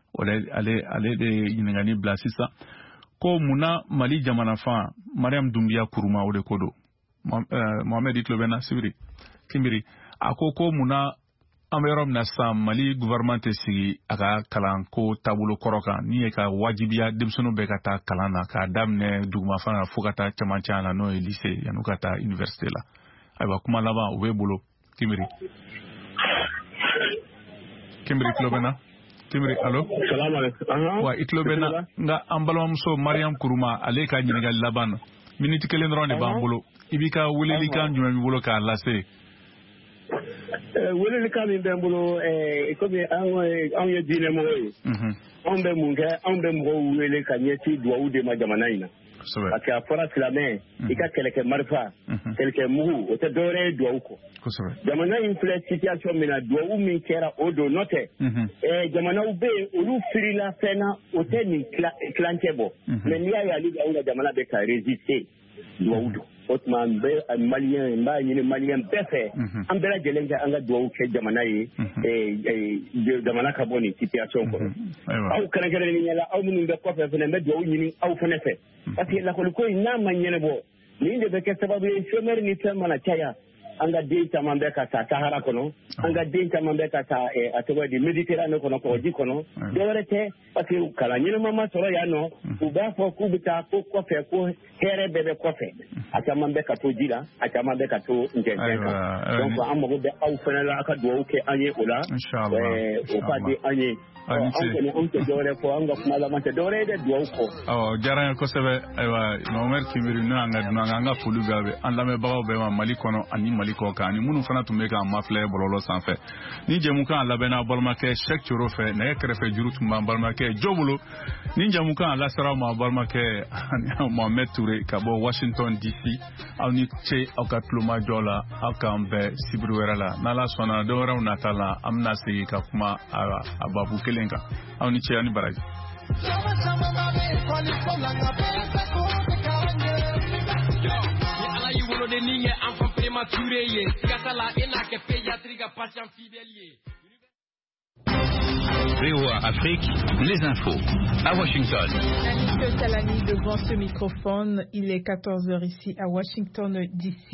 ale de ye ɲininkali bila sisan ko munna Mali jamana fan Mariam Dumbuya Kuruma o de ko don Mohamed i tulo bɛ n na Sibiri Kimbiri a ko munna an bɛ yɔrɔ min na sisan Mali gouvernement tɛ sigi a ka kalanko taabolo kɔrɔ kan ni ye ka wajibiya denmisɛnninw bɛɛ ka taa kalan na k'a daminɛ dugumafan na fo ka taa cɛmancɛ la n'o ye lycée yan'u ka taa université la ayiwa kuma laban o b'e bolo Kimbiri tulo bɛ n na Kimbiri allo wa i tulo bɛ n na nka an balimamuso Mariam Kuruma ale ka ɲininkali laban na miniti kelen dɔrɔn de b'an bolo i b'i ka welelikan jumɛn b'i bolo k'a lase welelikan min bɛ n bolo komi anw ye diinɛmɔgɔ ye anw bɛ mun kɛ anw bɛ mɔgɔw wele ka ɲɛsin duwawu de ma jamana in na parce que a fɔra silamɛ i ka kɛlɛkɛ marifa kɛlɛkɛ mugu o tɛ dɔwɛrɛ ye duwawu kɔ jamana in filɛ situation min na duwawu min kɛra o don n'o tɛ jamanaw bɛ yen olu firila fɛn na o tɛ nin tilancɛ bɔ mais n'i y'a ye hali anw ka jamana bɛ ka résister duwawu don o tuma n bɛ maliyɛn n b'a ɲini maliyɛn bɛɛ fɛ an bɛɛ lajɛlen ka an ka duwawu kɛ jamana ye jamana ka bɔ nin situation kɔnɔ aw kɛrɛnkɛrɛnnenya la aw minnu bɛ kɔfɛ fana n bɛ duwawu ɲini aw fana fɛ parce que lakɔliko in n'a ma ɲɛnabɔ nin de bɛ kɛ sababu ye chômeur ni fɛn mana caya an ka den caman bɛ ka taa Sahara kɔnɔ an ka den caman bɛ ka taa a tɔgɔ di Méditerranée kɔnɔ kɔgɔji kɔnɔ dɔwɛrɛ tɛ parce que kalan ɲɛnama ma sɔrɔ yan nɔ u b'a fɔ k'u bɛ taa ko kɔfɛ ko hɛrɛ bɛɛ bɛ kɔfɛ a caman bɛ ka to ji la a caman bɛ ka to ntɛntɛn kan donc an mago bɛ aw fana la a ka duwawu kɛ an ye o la o ka di an ye anw kɔni anw tɛ dɔwɛrɛ fɔ an ka kuma laban tɛ dɔwɛrɛ ye dɛ duwawu kɔ diyara n ye kosɛbɛ ayiwa Mohamed Kimbiri n'o y'an ka dunan an ka foli bɛ an lamɛnbagaw bɛɛ ma Mali kɔnɔ ani Mali kɔ kan ni minnu fana tun bɛ ka mafilɛ bɔlɔlɔ sanfɛ ni jɛmukan labɛnna balimakɛ Cheikh Thioro fɛ nɛgɛ kɛrɛfɛ juru tun b'an balimakɛ Jo bolo ni jɛmukan lasara ma balimakɛ Mohamed Touré ka bɔ Washington DC aw ni ce aw ka tulomajɔ la aw k'an bɛɛ sibiri wɛrɛ la n'Ala sɔnna don wɛrɛw nata la an bɛna segin ka kuma a babu kelen kan aw ni ce aw ni baraji. VOA Afrique, les infos à Washington. Annick Salani devant ce microphone, il est 14h ici à Washington DC.